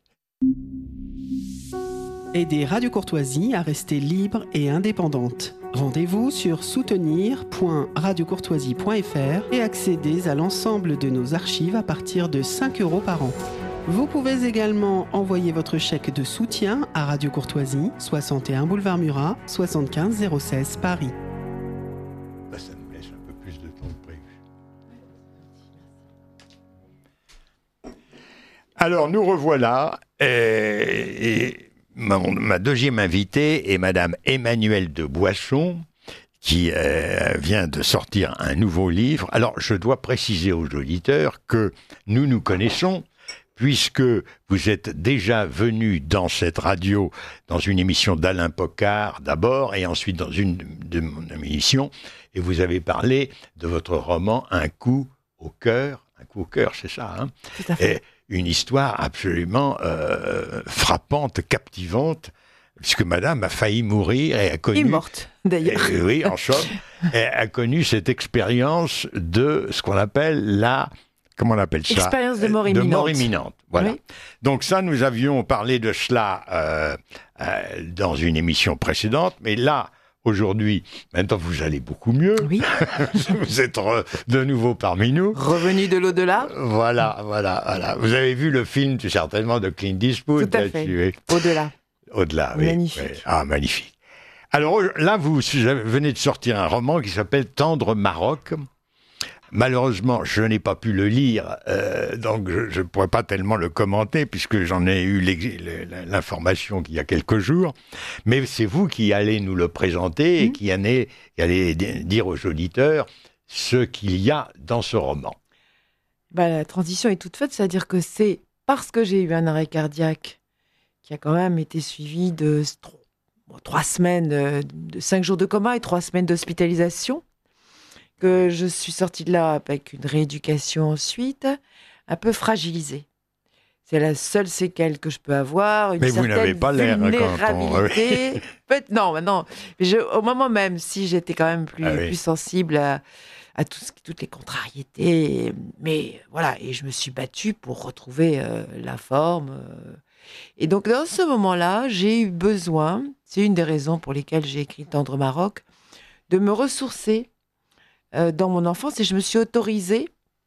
Aidez Radio Courtoisie à rester libre et indépendante. Rendez-vous sur soutenir.radiocourtoisie.fr et accédez à l'ensemble de nos archives à partir de 5 € par an. Vous pouvez également envoyer votre chèque de soutien à Radio Courtoisie, 61 boulevard Murat, 75 016 Paris. Ça nous laisse un peu plus de temps que prévu. Alors, nous revoilà. Ma deuxième invitée est Madame Emmanuelle de Boisson, qui vient de sortir un nouveau livre. Alors, je dois préciser aux auditeurs que nous nous connaissons, puisque vous êtes déjà venu dans cette radio, dans une émission d'Alain Pocard d'abord, et ensuite dans une de mon émission, et vous avez parlé de votre roman Un coup au cœur, c'est ça, hein? Tout à fait. Et une histoire absolument frappante, captivante, puisque madame a failli mourir et a connu... Et morte, d'ailleurs. Oui, en somme, et a connu cette expérience de ce qu'on appelle la... Comment on appelle ça? Expérience de mort imminente. De mort imminente, voilà. Oui. Donc ça, nous avions parlé de cela dans une émission précédente, mais là, aujourd'hui, maintenant vous allez beaucoup mieux. Oui. Vous êtes de nouveau parmi nous. Revenu de l'au-delà. Voilà. Vous avez vu le film, certainement, de Clint Eastwood. Tout à fait. là-dessus, oui. Au-delà. Au-delà, oui. Magnifique. Oui. Ah, magnifique. Alors là, vous venez de sortir un roman qui s'appelle Tendre Maroc. Malheureusement, je n'ai pas pu le lire, donc je ne pourrais pas tellement le commenter, puisque j'en ai eu l'information il y a quelques jours. Mais c'est vous qui allez nous le présenter et qui allez dire aux auditeurs ce qu'il y a dans ce roman. La transition est toute faite, c'est-à-dire que c'est parce que j'ai eu un arrêt cardiaque qui a quand même été suivi de 3 semaines, de 5 jours de coma et 3 semaines d'hospitalisation, que je suis sortie de là avec une rééducation ensuite, un peu fragilisée. C'est la seule séquelle que je peux avoir, une mais vous n'avez pas l'air vulnérabilité. Non. Mais au moment même, si j'étais quand même plus sensible à toutes les contrariétés, mais voilà, et je me suis battue pour retrouver la forme. Et donc, dans ce moment-là, j'ai eu besoin, c'est une des raisons pour lesquelles j'ai écrit Tendre Maroc, de me ressourcer dans mon enfance, et je me suis autorisée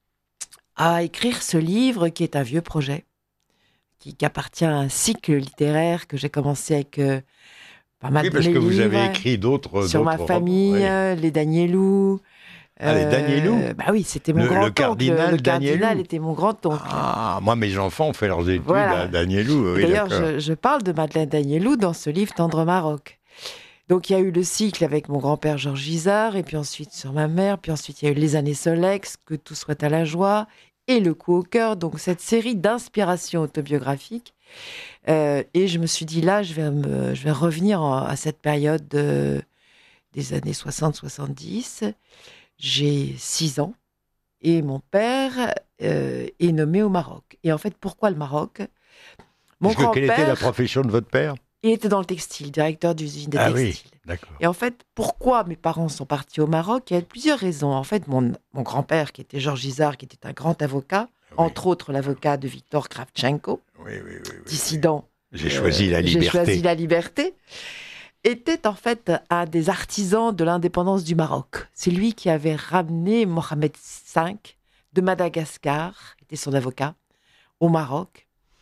à écrire ce livre qui est un vieux projet, qui appartient à un cycle littéraire que j'ai commencé avec pas mal de parce que livres, vous avez écrit d'autres sur ma famille, les Danielou. Les Danielou. Oui, c'était mon grand-oncle. Le cardinal était mon grand-oncle. Ah, moi, mes enfants ont fait leurs études voilà. à Danielou. Oui, d'ailleurs, je parle de Madeleine Danielou dans ce livre Tendre Maroc. Donc, il y a eu le cycle avec mon grand-père Georges Isard, et puis ensuite sur ma mère, puis ensuite il y a eu Les années Solex, Que tout soit à la joie, et Le coup au cœur, donc cette série d'inspirations autobiographiques. Et je me suis dit, là, je vais revenir à cette période des années 60-70. J'ai 6 ans, et mon père est nommé au Maroc. Et en fait, pourquoi le Maroc? Quelle était la profession de votre père? Il était dans le textile, directeur d'usine des textiles. Oui, d'accord. Et en fait, pourquoi mes parents sont partis au Maroc? Il y a plusieurs raisons. En fait, mon grand-père, qui était Georges Isard, qui était un grand avocat, entre autres l'avocat de Viktor Kravchenko, dissident. J'ai choisi la liberté. Était en fait un des artisans de l'indépendance du Maroc. C'est lui qui avait ramené Mohamed V de Madagascar, était son avocat, au Maroc.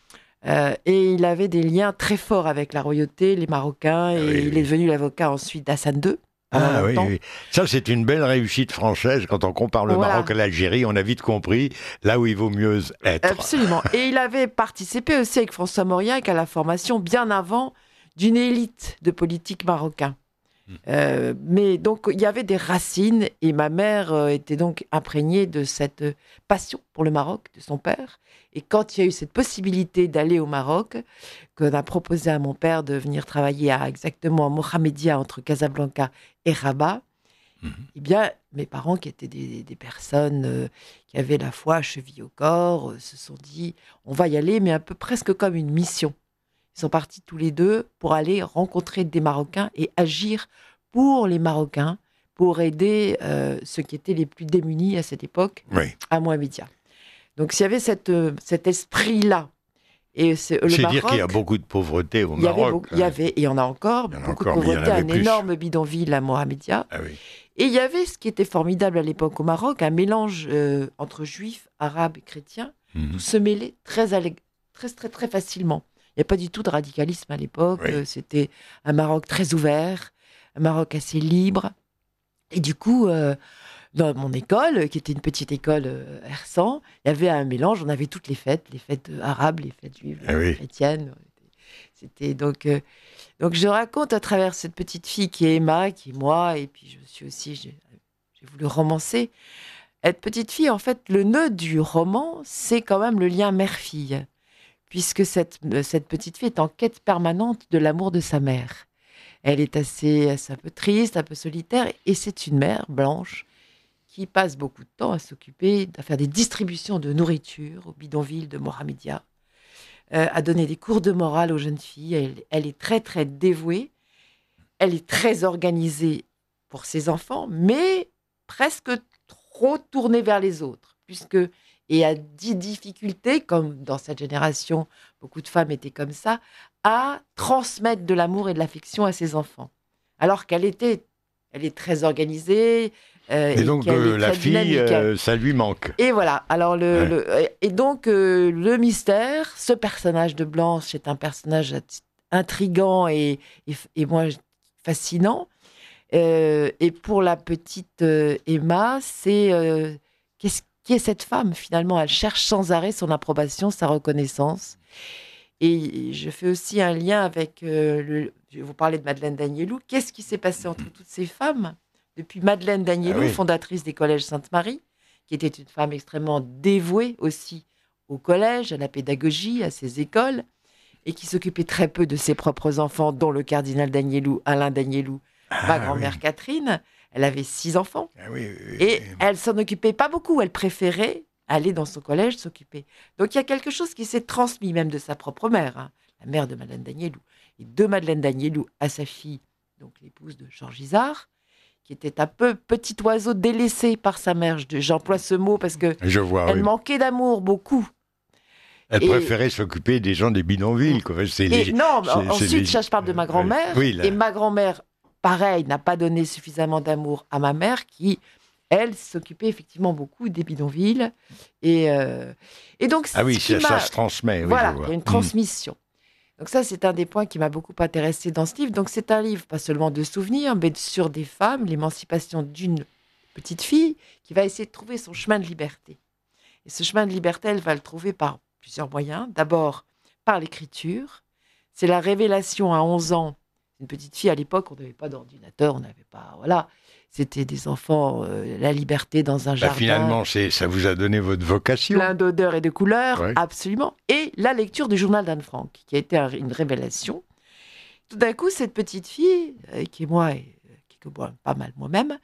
Et il avait des liens très forts avec la royauté, les Marocains, et il est devenu l'avocat ensuite d'Hassan II. Oui. Ça, c'est une belle réussite française. Quand on compare le Maroc à l'Algérie, on a vite compris là où il vaut mieux être. Absolument. Et il avait participé aussi avec François Mauriac à la formation bien avant d'une élite de politiques marocains. Mais donc, il y avait des racines, et ma mère était donc imprégnée de cette passion pour le Maroc de son père. Et quand il y a eu cette possibilité d'aller au Maroc, qu'on a proposé à mon père de venir travailler exactement à Mohamedia, entre Casablanca et Rabat, eh bien, mes parents, qui étaient des personnes qui avaient la foi cheville au corps, se sont dit, on va y aller, mais un peu presque comme une mission. Ils sont partis tous les deux pour aller rencontrer des Marocains et agir pour les Marocains, pour aider ceux qui étaient les plus démunis à cette époque, à Mohamedia. Donc, s'il y avait cet esprit-là, et le Maroc, dire qu'il y a beaucoup de pauvreté au Maroc. Il y avait, et il y en a encore, beaucoup de pauvreté, un énorme bidonville à Mohamedia. Et il y avait ce qui était formidable à l'époque au Maroc, un mélange entre juifs, arabes et chrétiens, tout se mêlait très facilement. Il n'y a pas du tout de radicalisme à l'époque. C'était un Maroc très ouvert, un Maroc assez libre. Et du coup, dans mon école, qui était une petite école Ersan, il y avait un mélange. On avait toutes les fêtes arabes, les fêtes juives, les fêtes chrétiennes. C'était donc je raconte à travers cette petite fille qui est Emma, qui est moi, et puis j'ai voulu romancer. Être petite fille, en fait, le nœud du roman, c'est quand même le lien mère-fille. puisque cette petite fille est en quête permanente de l'amour de sa mère. Elle est assez un peu triste, un peu solitaire, et c'est une mère blanche qui passe beaucoup de temps à s'occuper, à faire des distributions de nourriture au bidonville de Mohamedia, à donner des cours de morale aux jeunes filles. Elle est très, très dévouée. Elle est très organisée pour ses enfants, mais presque trop tournée vers les autres, et a des difficultés, comme dans cette génération, beaucoup de femmes étaient comme ça, à transmettre de l'amour et de l'affection à ses enfants. Alors qu'elle est très organisée. Et donc la fille, ça lui manque. Et voilà. Alors le mystère, ce personnage de Blanche est un personnage intrigant et moi fascinant. Et pour la petite Emma, c'est qui est cette femme finalement. Elle cherche sans arrêt son approbation, sa reconnaissance. Et je fais aussi un lien avec je vais vous parler de Madeleine d'Agnelou. Qu'est-ce qui s'est passé entre toutes ces femmes depuis Madeleine d'Agnelou, fondatrice des collèges Sainte-Marie, qui était une femme extrêmement dévouée aussi au collège, à la pédagogie, à ses écoles, et qui s'occupait très peu de ses propres enfants, dont le cardinal d'Agnelou, Alain d'Agnelou, ma grand-mère Catherine. Elle avait 6 enfants. Et elle s'en occupait pas beaucoup. Elle préférait aller dans son collège, s'occuper. Donc il y a quelque chose qui s'est transmis même de sa propre mère, la mère de Madeleine d'Agnelou, et de Madeleine d'Agnelou à sa fille, donc l'épouse de Georges Isard, qui était un peu petit oiseau délaissé par sa mère. J'emploie ce mot parce que elle manquait d'amour beaucoup. Elle préférait s'occuper des gens des bidonvilles. Ensuite, je parle de ma grand-mère. Et ma grand-mère, pareil, n'a pas donné suffisamment d'amour à ma mère qui, elle, s'occupait effectivement beaucoup des bidonvilles. Et donc, ça se transmet. Voilà, il y a une transmission. Donc ça, c'est un des points qui m'a beaucoup intéressée dans ce livre. Donc c'est un livre, pas seulement de souvenirs, mais sur des femmes, l'émancipation d'une petite fille qui va essayer de trouver son chemin de liberté. Et ce chemin de liberté, elle va le trouver par plusieurs moyens. D'abord, par l'écriture. C'est la révélation à 11 ans. Une petite fille, à l'époque, on n'avait pas d'ordinateur, on n'avait pas... Voilà. C'était des enfants, la liberté dans un jardin. Finalement, ça vous a donné votre vocation. Plein d'odeurs et de couleurs, absolument. Et la lecture du journal d'Anne Frank, qui a été une révélation. Tout d'un coup, cette petite fille, qui est moi, et pas mal moi-même,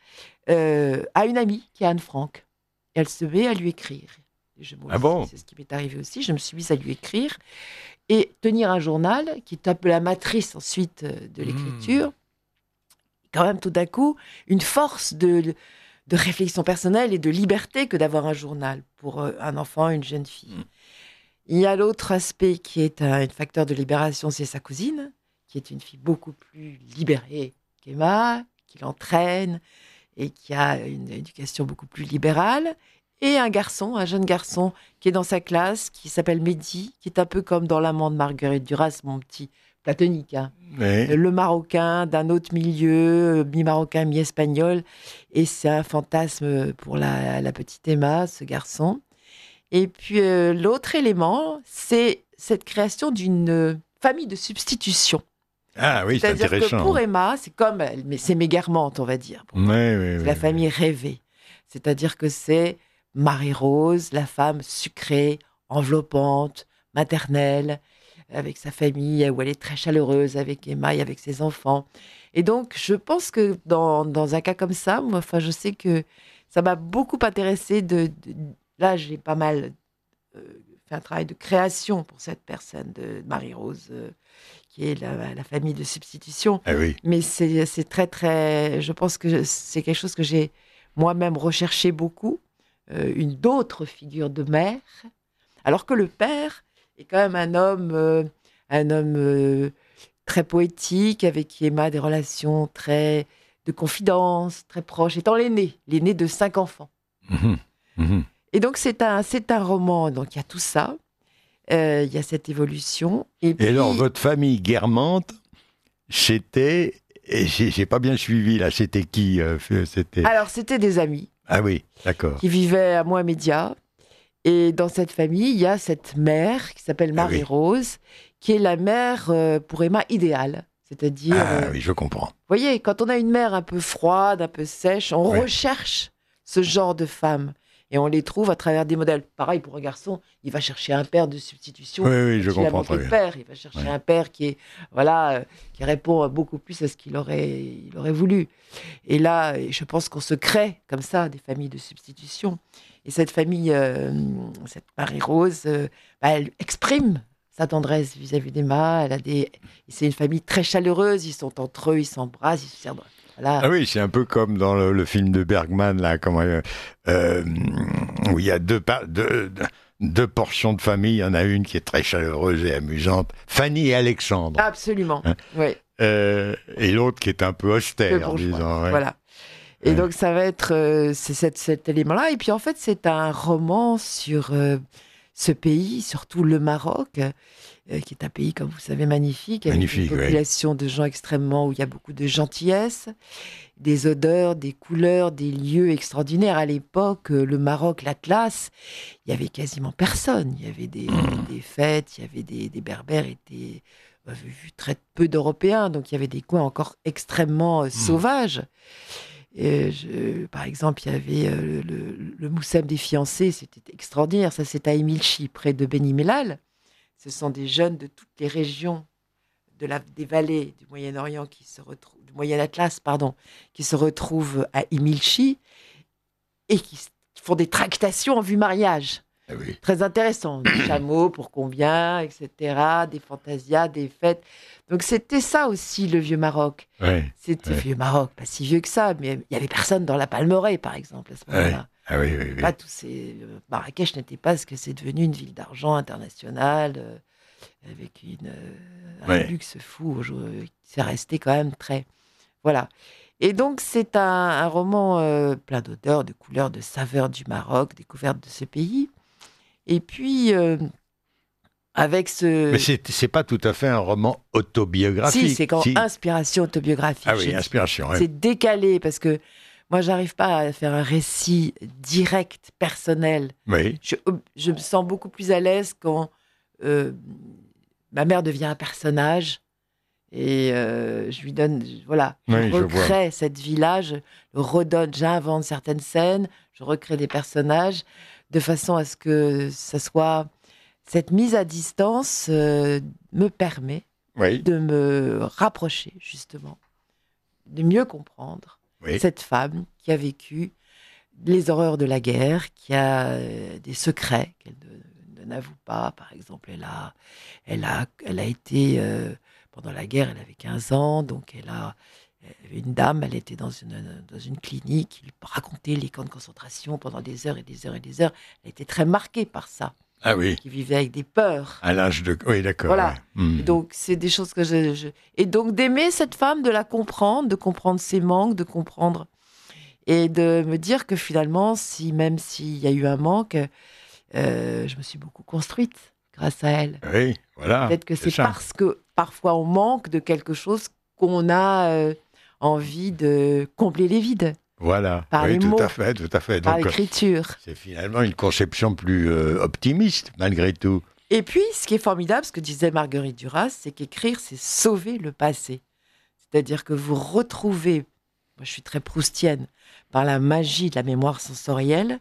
a une amie qui est Anne Frank. Et elle se met à lui écrire. C'est ce qui m'est arrivé aussi. Je me suis mise à lui écrire. Et tenir un journal, qui est un peu la matrice ensuite de l'écriture, quand même tout d'un coup une force de réflexion personnelle et de liberté que d'avoir un journal pour un enfant, une jeune fille. Il y a l'autre aspect qui est un facteur de libération, c'est sa cousine, qui est une fille beaucoup plus libérée qu'Emma, qui l'entraîne et qui a une éducation beaucoup plus libérale. Et un jeune garçon qui est dans sa classe, qui s'appelle Mehdi, qui est un peu comme dans l'amant de Marguerite Duras, mon petit platonique, le Marocain d'un autre milieu, mi-marocain, mi-espagnol, et c'est un fantasme pour la petite Emma, ce garçon. Et puis l'autre élément, c'est cette création d'une famille de substitution. Ah oui, c'est intéressant. C'est-à-dire que pour Emma, c'est Mégarmente, on va dire. C'est la famille rêvée. C'est-à-dire que c'est Marie-Rose, la femme sucrée, enveloppante, maternelle, avec sa famille, où elle est très chaleureuse avec Emma et avec ses enfants. Et donc, je pense que dans un cas comme ça, je sais que ça m'a beaucoup intéressée. Là, j'ai pas mal fait un travail de création pour cette personne de Marie-Rose, qui est la famille de substitution. Ah oui. Mais c'est très, très... Je pense que c'est quelque chose que j'ai moi-même recherché beaucoup. D'autres figures de mère, alors que le père est quand même un homme très poétique, avec qui Emma a des relations de confidence, très proches, étant l'aîné de 5 enfants. Et donc c'est un roman, donc il y a tout ça, il y a cette évolution. Et alors votre famille Guermantes, c'était, j'ai pas bien suivi là, c'était qui Alors c'était des amis. Ah oui, d'accord. Qui vivaient à Mohamedia. Et dans cette famille, il y a cette mère qui s'appelle Marie-Rose, qui est la mère pour Emma idéale. C'est-à-dire... Ah oui, je comprends. Vous voyez, quand on a une mère un peu froide, un peu sèche, on recherche ce genre de femme. Et on les trouve à travers des modèles. Pareil pour un garçon, il va chercher un père de substitution. Oui, je Il a comprends manqué très de bien. père. Il va chercher un père qui est, qui répond beaucoup plus à ce qu'il aurait voulu. Et là, je pense qu'on se crée comme ça des familles de substitution. Et cette famille, cette Marie-Rose, elle exprime sa tendresse vis-à-vis d'Emma. C'est une famille très chaleureuse. Ils sont entre eux, ils s'embrassent, ils se serrent. Voilà. Ah oui, c'est un peu comme dans le film de Bergman, là, où il y a deux portions de famille. Il y en a une qui est très chaleureuse et amusante, Fanny et Alexandre. Absolument, oui. Et l'autre qui est un peu austère, disons. Ouais. Voilà. Et donc, ça va être cet élément-là. Et puis, en fait, c'est un roman sur ce pays, surtout le Maroc, qui est un pays, comme vous savez, magnifique, avec une population de gens extrêmement, où il y a beaucoup de gentillesse, des odeurs, des couleurs, des lieux extraordinaires. À l'époque, le Maroc, l'Atlas, il y avait quasiment personne. Il y avait des fêtes, il y avait des Berbères, avaient vu très peu d'Européens, donc il y avait des coins encore extrêmement sauvages. Par exemple, il y avait le Moussem des fiancés, c'était extraordinaire. Ça, c'est à Emilchi, près de Beni Mellal. Ce sont des jeunes de toutes les régions des vallées du Moyen-Orient du Moyen-Atlas, qui se retrouvent à Emilchi et qui font des tractations en vue mariage. Ah oui. Très intéressant. Des chameaux pour combien, etc. Des fantasias, des fêtes. Donc, c'était ça aussi, le vieux Maroc. Ouais, c'était le vieux Maroc, pas si vieux que ça, mais il n'y avait personne dans la Palmeraie, par exemple, à ce moment-là. Ah oui. Pas Marrakech n'était pas ce que c'est devenu, une ville d'argent internationale, avec un luxe fou. C'est resté quand même très... Voilà. Et donc, c'est un roman plein d'odeurs, de couleurs, de saveurs du Maroc, découverte de ce pays. Et puis... avec ce... Mais c'est pas tout à fait un roman autobiographique. Si, c'est inspiration autobiographique. Ah oui, inspiration. C'est décalé, parce que moi, j'arrive pas à faire un récit direct, personnel. Oui. Je me sens beaucoup plus à l'aise quand ma mère devient un personnage et je lui donne... Voilà, je recrée cette vie-là, je le redonne, j'invente certaines scènes, je recrée des personnages de façon à ce que ça soit... Cette mise à distance me permet de me rapprocher, justement, de mieux comprendre cette femme qui a vécu les horreurs de la guerre, qui a des secrets qu'elle ne n'avoue pas. Par exemple, elle a été, pendant la guerre, elle avait 15 ans, donc elle avait une dame, elle était dans une clinique, il racontait les camps de concentration pendant des heures et des heures et des heures. Elle était très marquée par ça. Ah oui. Qui vivait avec des peurs. À l'âge de... Oui, d'accord. Voilà. Ouais. Donc, c'est des choses que Et donc, d'aimer cette femme, de la comprendre, de comprendre ses manques, de comprendre... Et de me dire que finalement, même s'il y a eu un manque, je me suis beaucoup construite grâce à elle. Oui, voilà. Peut-être que c'est parce que parfois on manque de quelque chose qu'on a envie de combler les vides. Voilà, par les mots, tout à fait. Par donc, l'écriture. C'est finalement une conception plus optimiste, malgré tout. Et puis, ce qui est formidable, ce que disait Marguerite Duras, c'est qu'écrire, c'est sauver le passé. C'est-à-dire que vous retrouvez, moi je suis très proustienne, par la magie de la mémoire sensorielle.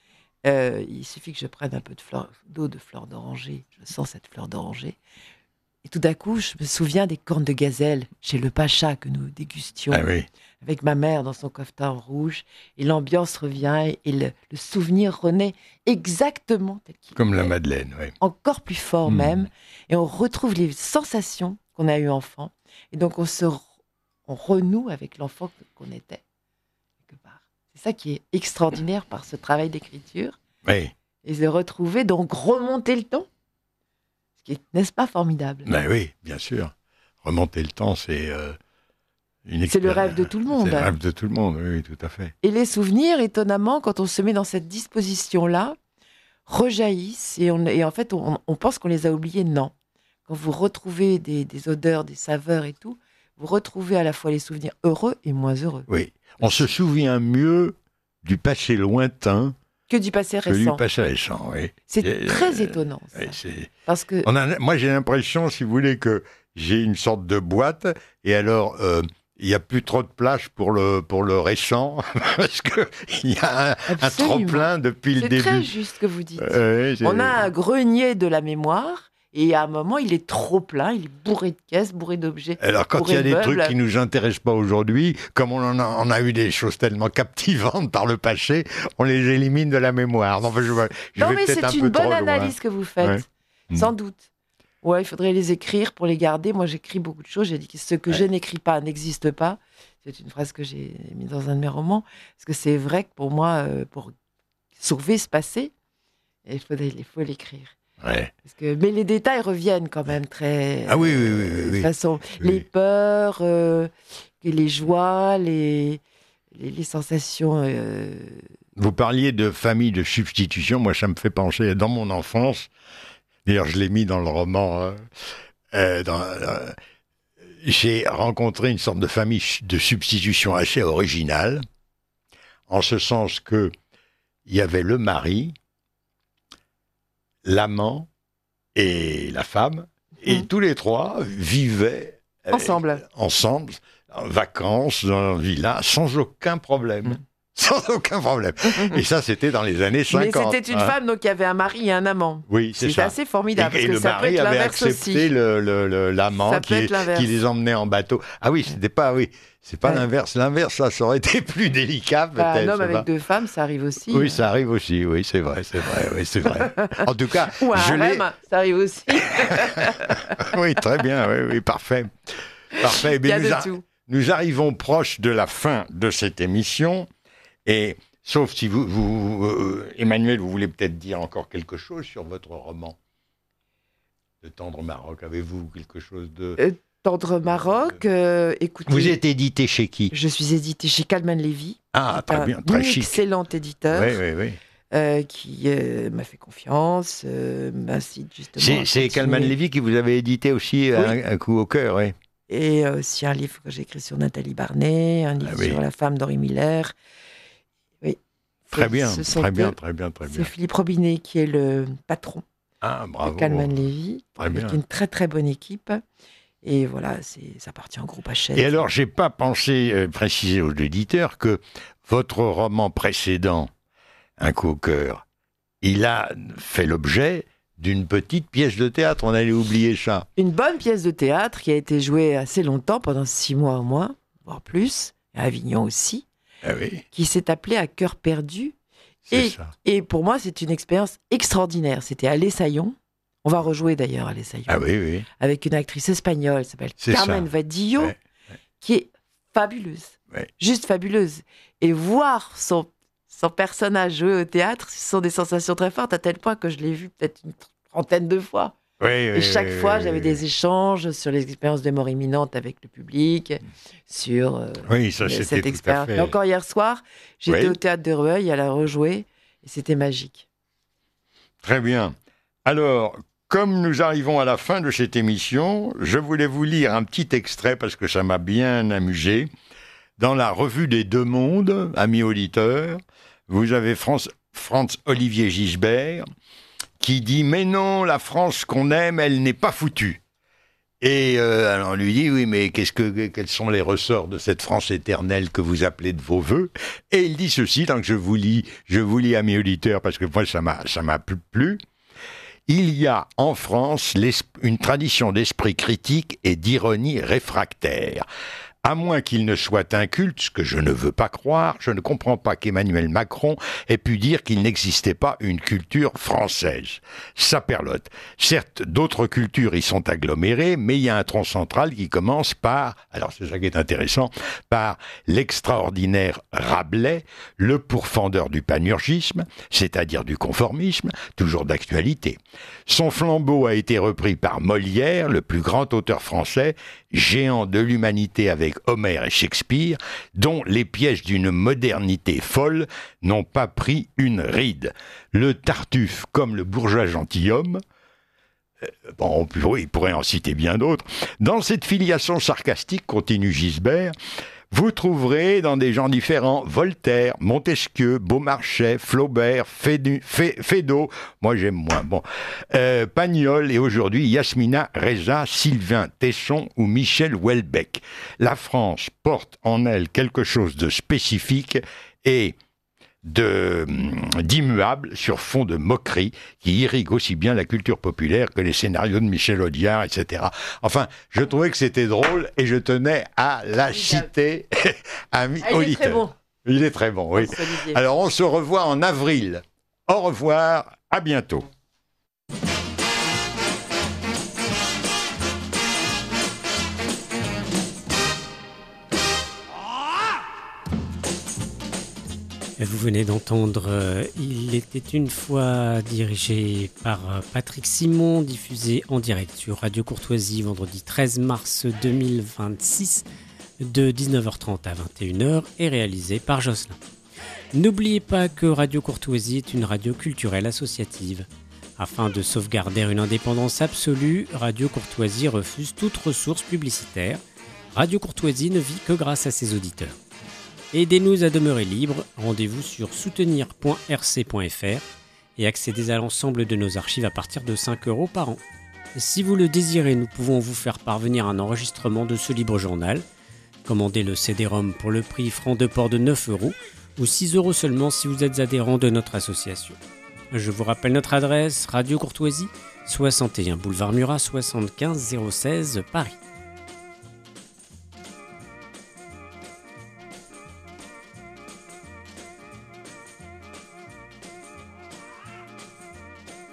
Il suffit que je prenne un peu d'eau de fleur d'oranger, je sens cette fleur d'oranger. Et tout d'un coup, je me souviens des cornes de gazelle chez le Pacha que nous dégustions. Ah oui. Avec ma mère dans son kofta rouge, et l'ambiance revient, et le souvenir renaît exactement tel qu'il est. Comme la Madeleine, oui. Encore plus fort même, et on retrouve les sensations qu'on a eues enfant, et donc on renoue avec l'enfant qu'on était, quelque part. C'est ça qui est extraordinaire par ce travail d'écriture, oui. Et de retrouver, donc remonter le temps, ce qui est, n'est-ce pas, formidable? Ben oui, bien sûr. Remonter le temps, c'est... C'est le rêve de tout le monde. C'est le rêve de tout le monde, oui, tout à fait. Et les souvenirs, étonnamment, quand on se met dans cette disposition-là, rejaillissent et en fait, on pense qu'on les a oubliés. Non. Quand vous retrouvez des odeurs, des saveurs et tout, vous retrouvez à la fois les souvenirs heureux et moins heureux. Oui. On se souvient mieux du passé lointain que du passé récent. Que du passé récent, oui. C'est très étonnant, ça. Oui, parce que... moi, j'ai l'impression, si vous voulez, que j'ai une sorte de boîte, et alors... il n'y a plus trop de place pour le récent, parce qu'il y a un trop-plein depuis le début. C'est très juste ce que vous dites. Oui, on a un grenier de la mémoire, et à un moment, il est trop plein, il est bourré de caisses, bourré d'objets. Alors, quand il y a des trucs qui ne nous intéressent pas aujourd'hui, comme on a eu des choses tellement captivantes par le passé, on les élimine de la mémoire. Non, mais c'est une bonne analyse que vous faites, sans doute. Ouais, il faudrait les écrire pour les garder. Moi, j'écris beaucoup de choses. J'ai dit que ce que je n'écris pas n'existe pas. C'est une phrase que j'ai mise dans un de mes romans. Parce que c'est vrai que pour moi, pour sauver ce passé, il faut l'écrire. Ouais. Mais les détails reviennent quand même très... Ah oui. De toute façon, les peurs, les joies, les sensations... Vous parliez de famille de substitution. Moi, ça me fait penser, dans mon enfance, d'ailleurs, je l'ai mis dans le roman, j'ai rencontré une sorte de famille de substitution assez originale, en ce sens que il y avait le mari, l'amant et la femme, et tous les trois vivaient ensemble, en vacances, dans un villa, sans aucun problème. Sans aucun problème. Et ça, c'était dans les années 50. Mais c'était une femme, donc il y avait un mari et un amant. Oui, c'est ça. C'est assez formidable, parce que ça peut être l'inverse aussi. Et le mari avait accepté l'amant qui les emmenait en bateau. Ah oui, c'est pas l'inverse. L'inverse, ça aurait été plus délicat, peut-être. Un homme avec deux femmes, ça arrive aussi. Oui, ça arrive aussi, oui, c'est vrai. En tout cas, ou un harem, ça arrive aussi. Oui, très bien, oui, parfait. Il y a de tout. Nous arrivons proche de la fin de cette émission. Et sauf si Emmanuel, vous voulez peut-être dire encore quelque chose sur votre roman de Tendre Maroc. Avez-vous quelque chose de... Tendre Maroc, écoutez... Vous êtes édité chez qui ? Je suis édité chez Calman Lévy. Ah, très bien, très chic. Excellent éditeur. Oui. Qui m'a fait confiance, m'incite justement... C'est Calman Lévy qui vous avait édité aussi un coup au cœur, oui. Et aussi un livre que j'ai écrit sur Nathalie Barnet, un livre sur la femme d'Henri Miller... Très bien. C'est Philippe Robinet qui est le patron de Calman Lévy, avec une très très bonne équipe. Et voilà, ça appartient au groupe Hachette. Et alors, j'ai pas pensé préciser aux éditeurs que votre roman précédent, Un coup au cœur, il a fait l'objet d'une petite pièce de théâtre. On allait oublier ça. Une bonne pièce de théâtre qui a été jouée assez longtemps, pendant 6 mois au moins, voire plus, à Avignon aussi. Ah oui. Qui s'est appelé À cœur perdu. Et pour moi, c'est une expérience extraordinaire. C'était à l'Essaillon. On va rejouer d'ailleurs à l'Essaillon. Ah oui. Avec une actrice espagnole, qui s'appelle Carmen Vadillo, qui est fabuleuse. Juste fabuleuse. Et voir son personnage jouer au théâtre, ce sont des sensations très fortes, à tel point que je l'ai vu peut-être une 30aine de fois. Et chaque fois, j'avais des échanges sur les expériences de mort imminente avec le public, sur cette expérience. Et encore hier soir, j'étais au théâtre de Rueil, elle a rejoué, et c'était magique. Très bien. Alors, comme nous arrivons à la fin de cette émission, je voulais vous lire un petit extrait, parce que ça m'a bien amusé. Dans la revue des Deux Mondes, amis auditeurs, vous avez Franz-Olivier Gisbert, qui dit « Mais non, la France qu'on aime, elle n'est pas foutue ». Et alors on lui dit « Oui, mais quels sont les ressorts de cette France éternelle que vous appelez de vos voeux ?» Et il dit ceci, donc je vous lis à mes auditeurs, parce que moi, ça m'a plu. « Il y a en France une tradition d'esprit critique et d'ironie réfractaire. À moins qu'il ne soit inculte, ce que je ne veux pas croire, je ne comprends pas qu'Emmanuel Macron ait pu dire qu'il n'existait pas une culture française. Saperlotte. Certes, d'autres cultures y sont agglomérées, mais il y a un tronc central qui commence par, alors c'est ça qui est intéressant, par l'extraordinaire Rabelais, le pourfendeur du panurgisme, c'est-à-dire du conformisme, toujours d'actualité. Son flambeau a été repris par Molière, le plus grand auteur français, géant de l'humanité avec Homère et Shakespeare, dont les pièges d'une modernité folle n'ont pas pris une ride. Le Tartuffe comme le bourgeois gentilhomme, il pourrait en citer bien d'autres. Dans cette filiation sarcastique, continue Gisbert, Vous trouverez dans des genres différents Voltaire, Montesquieu, Beaumarchais, Flaubert, Feydeau, moi j'aime moins, Pagnol et aujourd'hui Yasmina Reza, Sylvain Tesson ou Michel Houellebecq. La France porte en elle quelque chose de spécifique et d'immuable sur fond de moquerie qui irrigue aussi bien la culture populaire que les scénarios de Michel Audiard, etc. Enfin, je trouvais que c'était drôle et je tenais à la citer à il est très bon. Il est très bon, oui. Alors, on se revoit en avril. Au revoir, à bientôt. Vous venez d'entendre Il était une fois, dirigé par Patrick Simon, diffusé en direct sur Radio Courtoisie vendredi 13 mars 2026 de 19h30 à 21h et réalisé par Jocelyn. N'oubliez pas que Radio Courtoisie est une radio culturelle associative. Afin de sauvegarder une indépendance absolue, Radio Courtoisie refuse toute ressource publicitaire. Radio Courtoisie ne vit que grâce à ses auditeurs. Aidez-nous à demeurer libres, rendez-vous sur soutenir.rc.fr et accédez à l'ensemble de nos archives à partir de 5 € par an. Si vous le désirez, nous pouvons vous faire parvenir un enregistrement de ce libre journal. Commandez le CD-ROM pour le prix franc de port de 9 € ou 6 € seulement si vous êtes adhérent de notre association. Je vous rappelle notre adresse, Radio Courtoisie, 61 boulevard Murat, 75 016 Paris.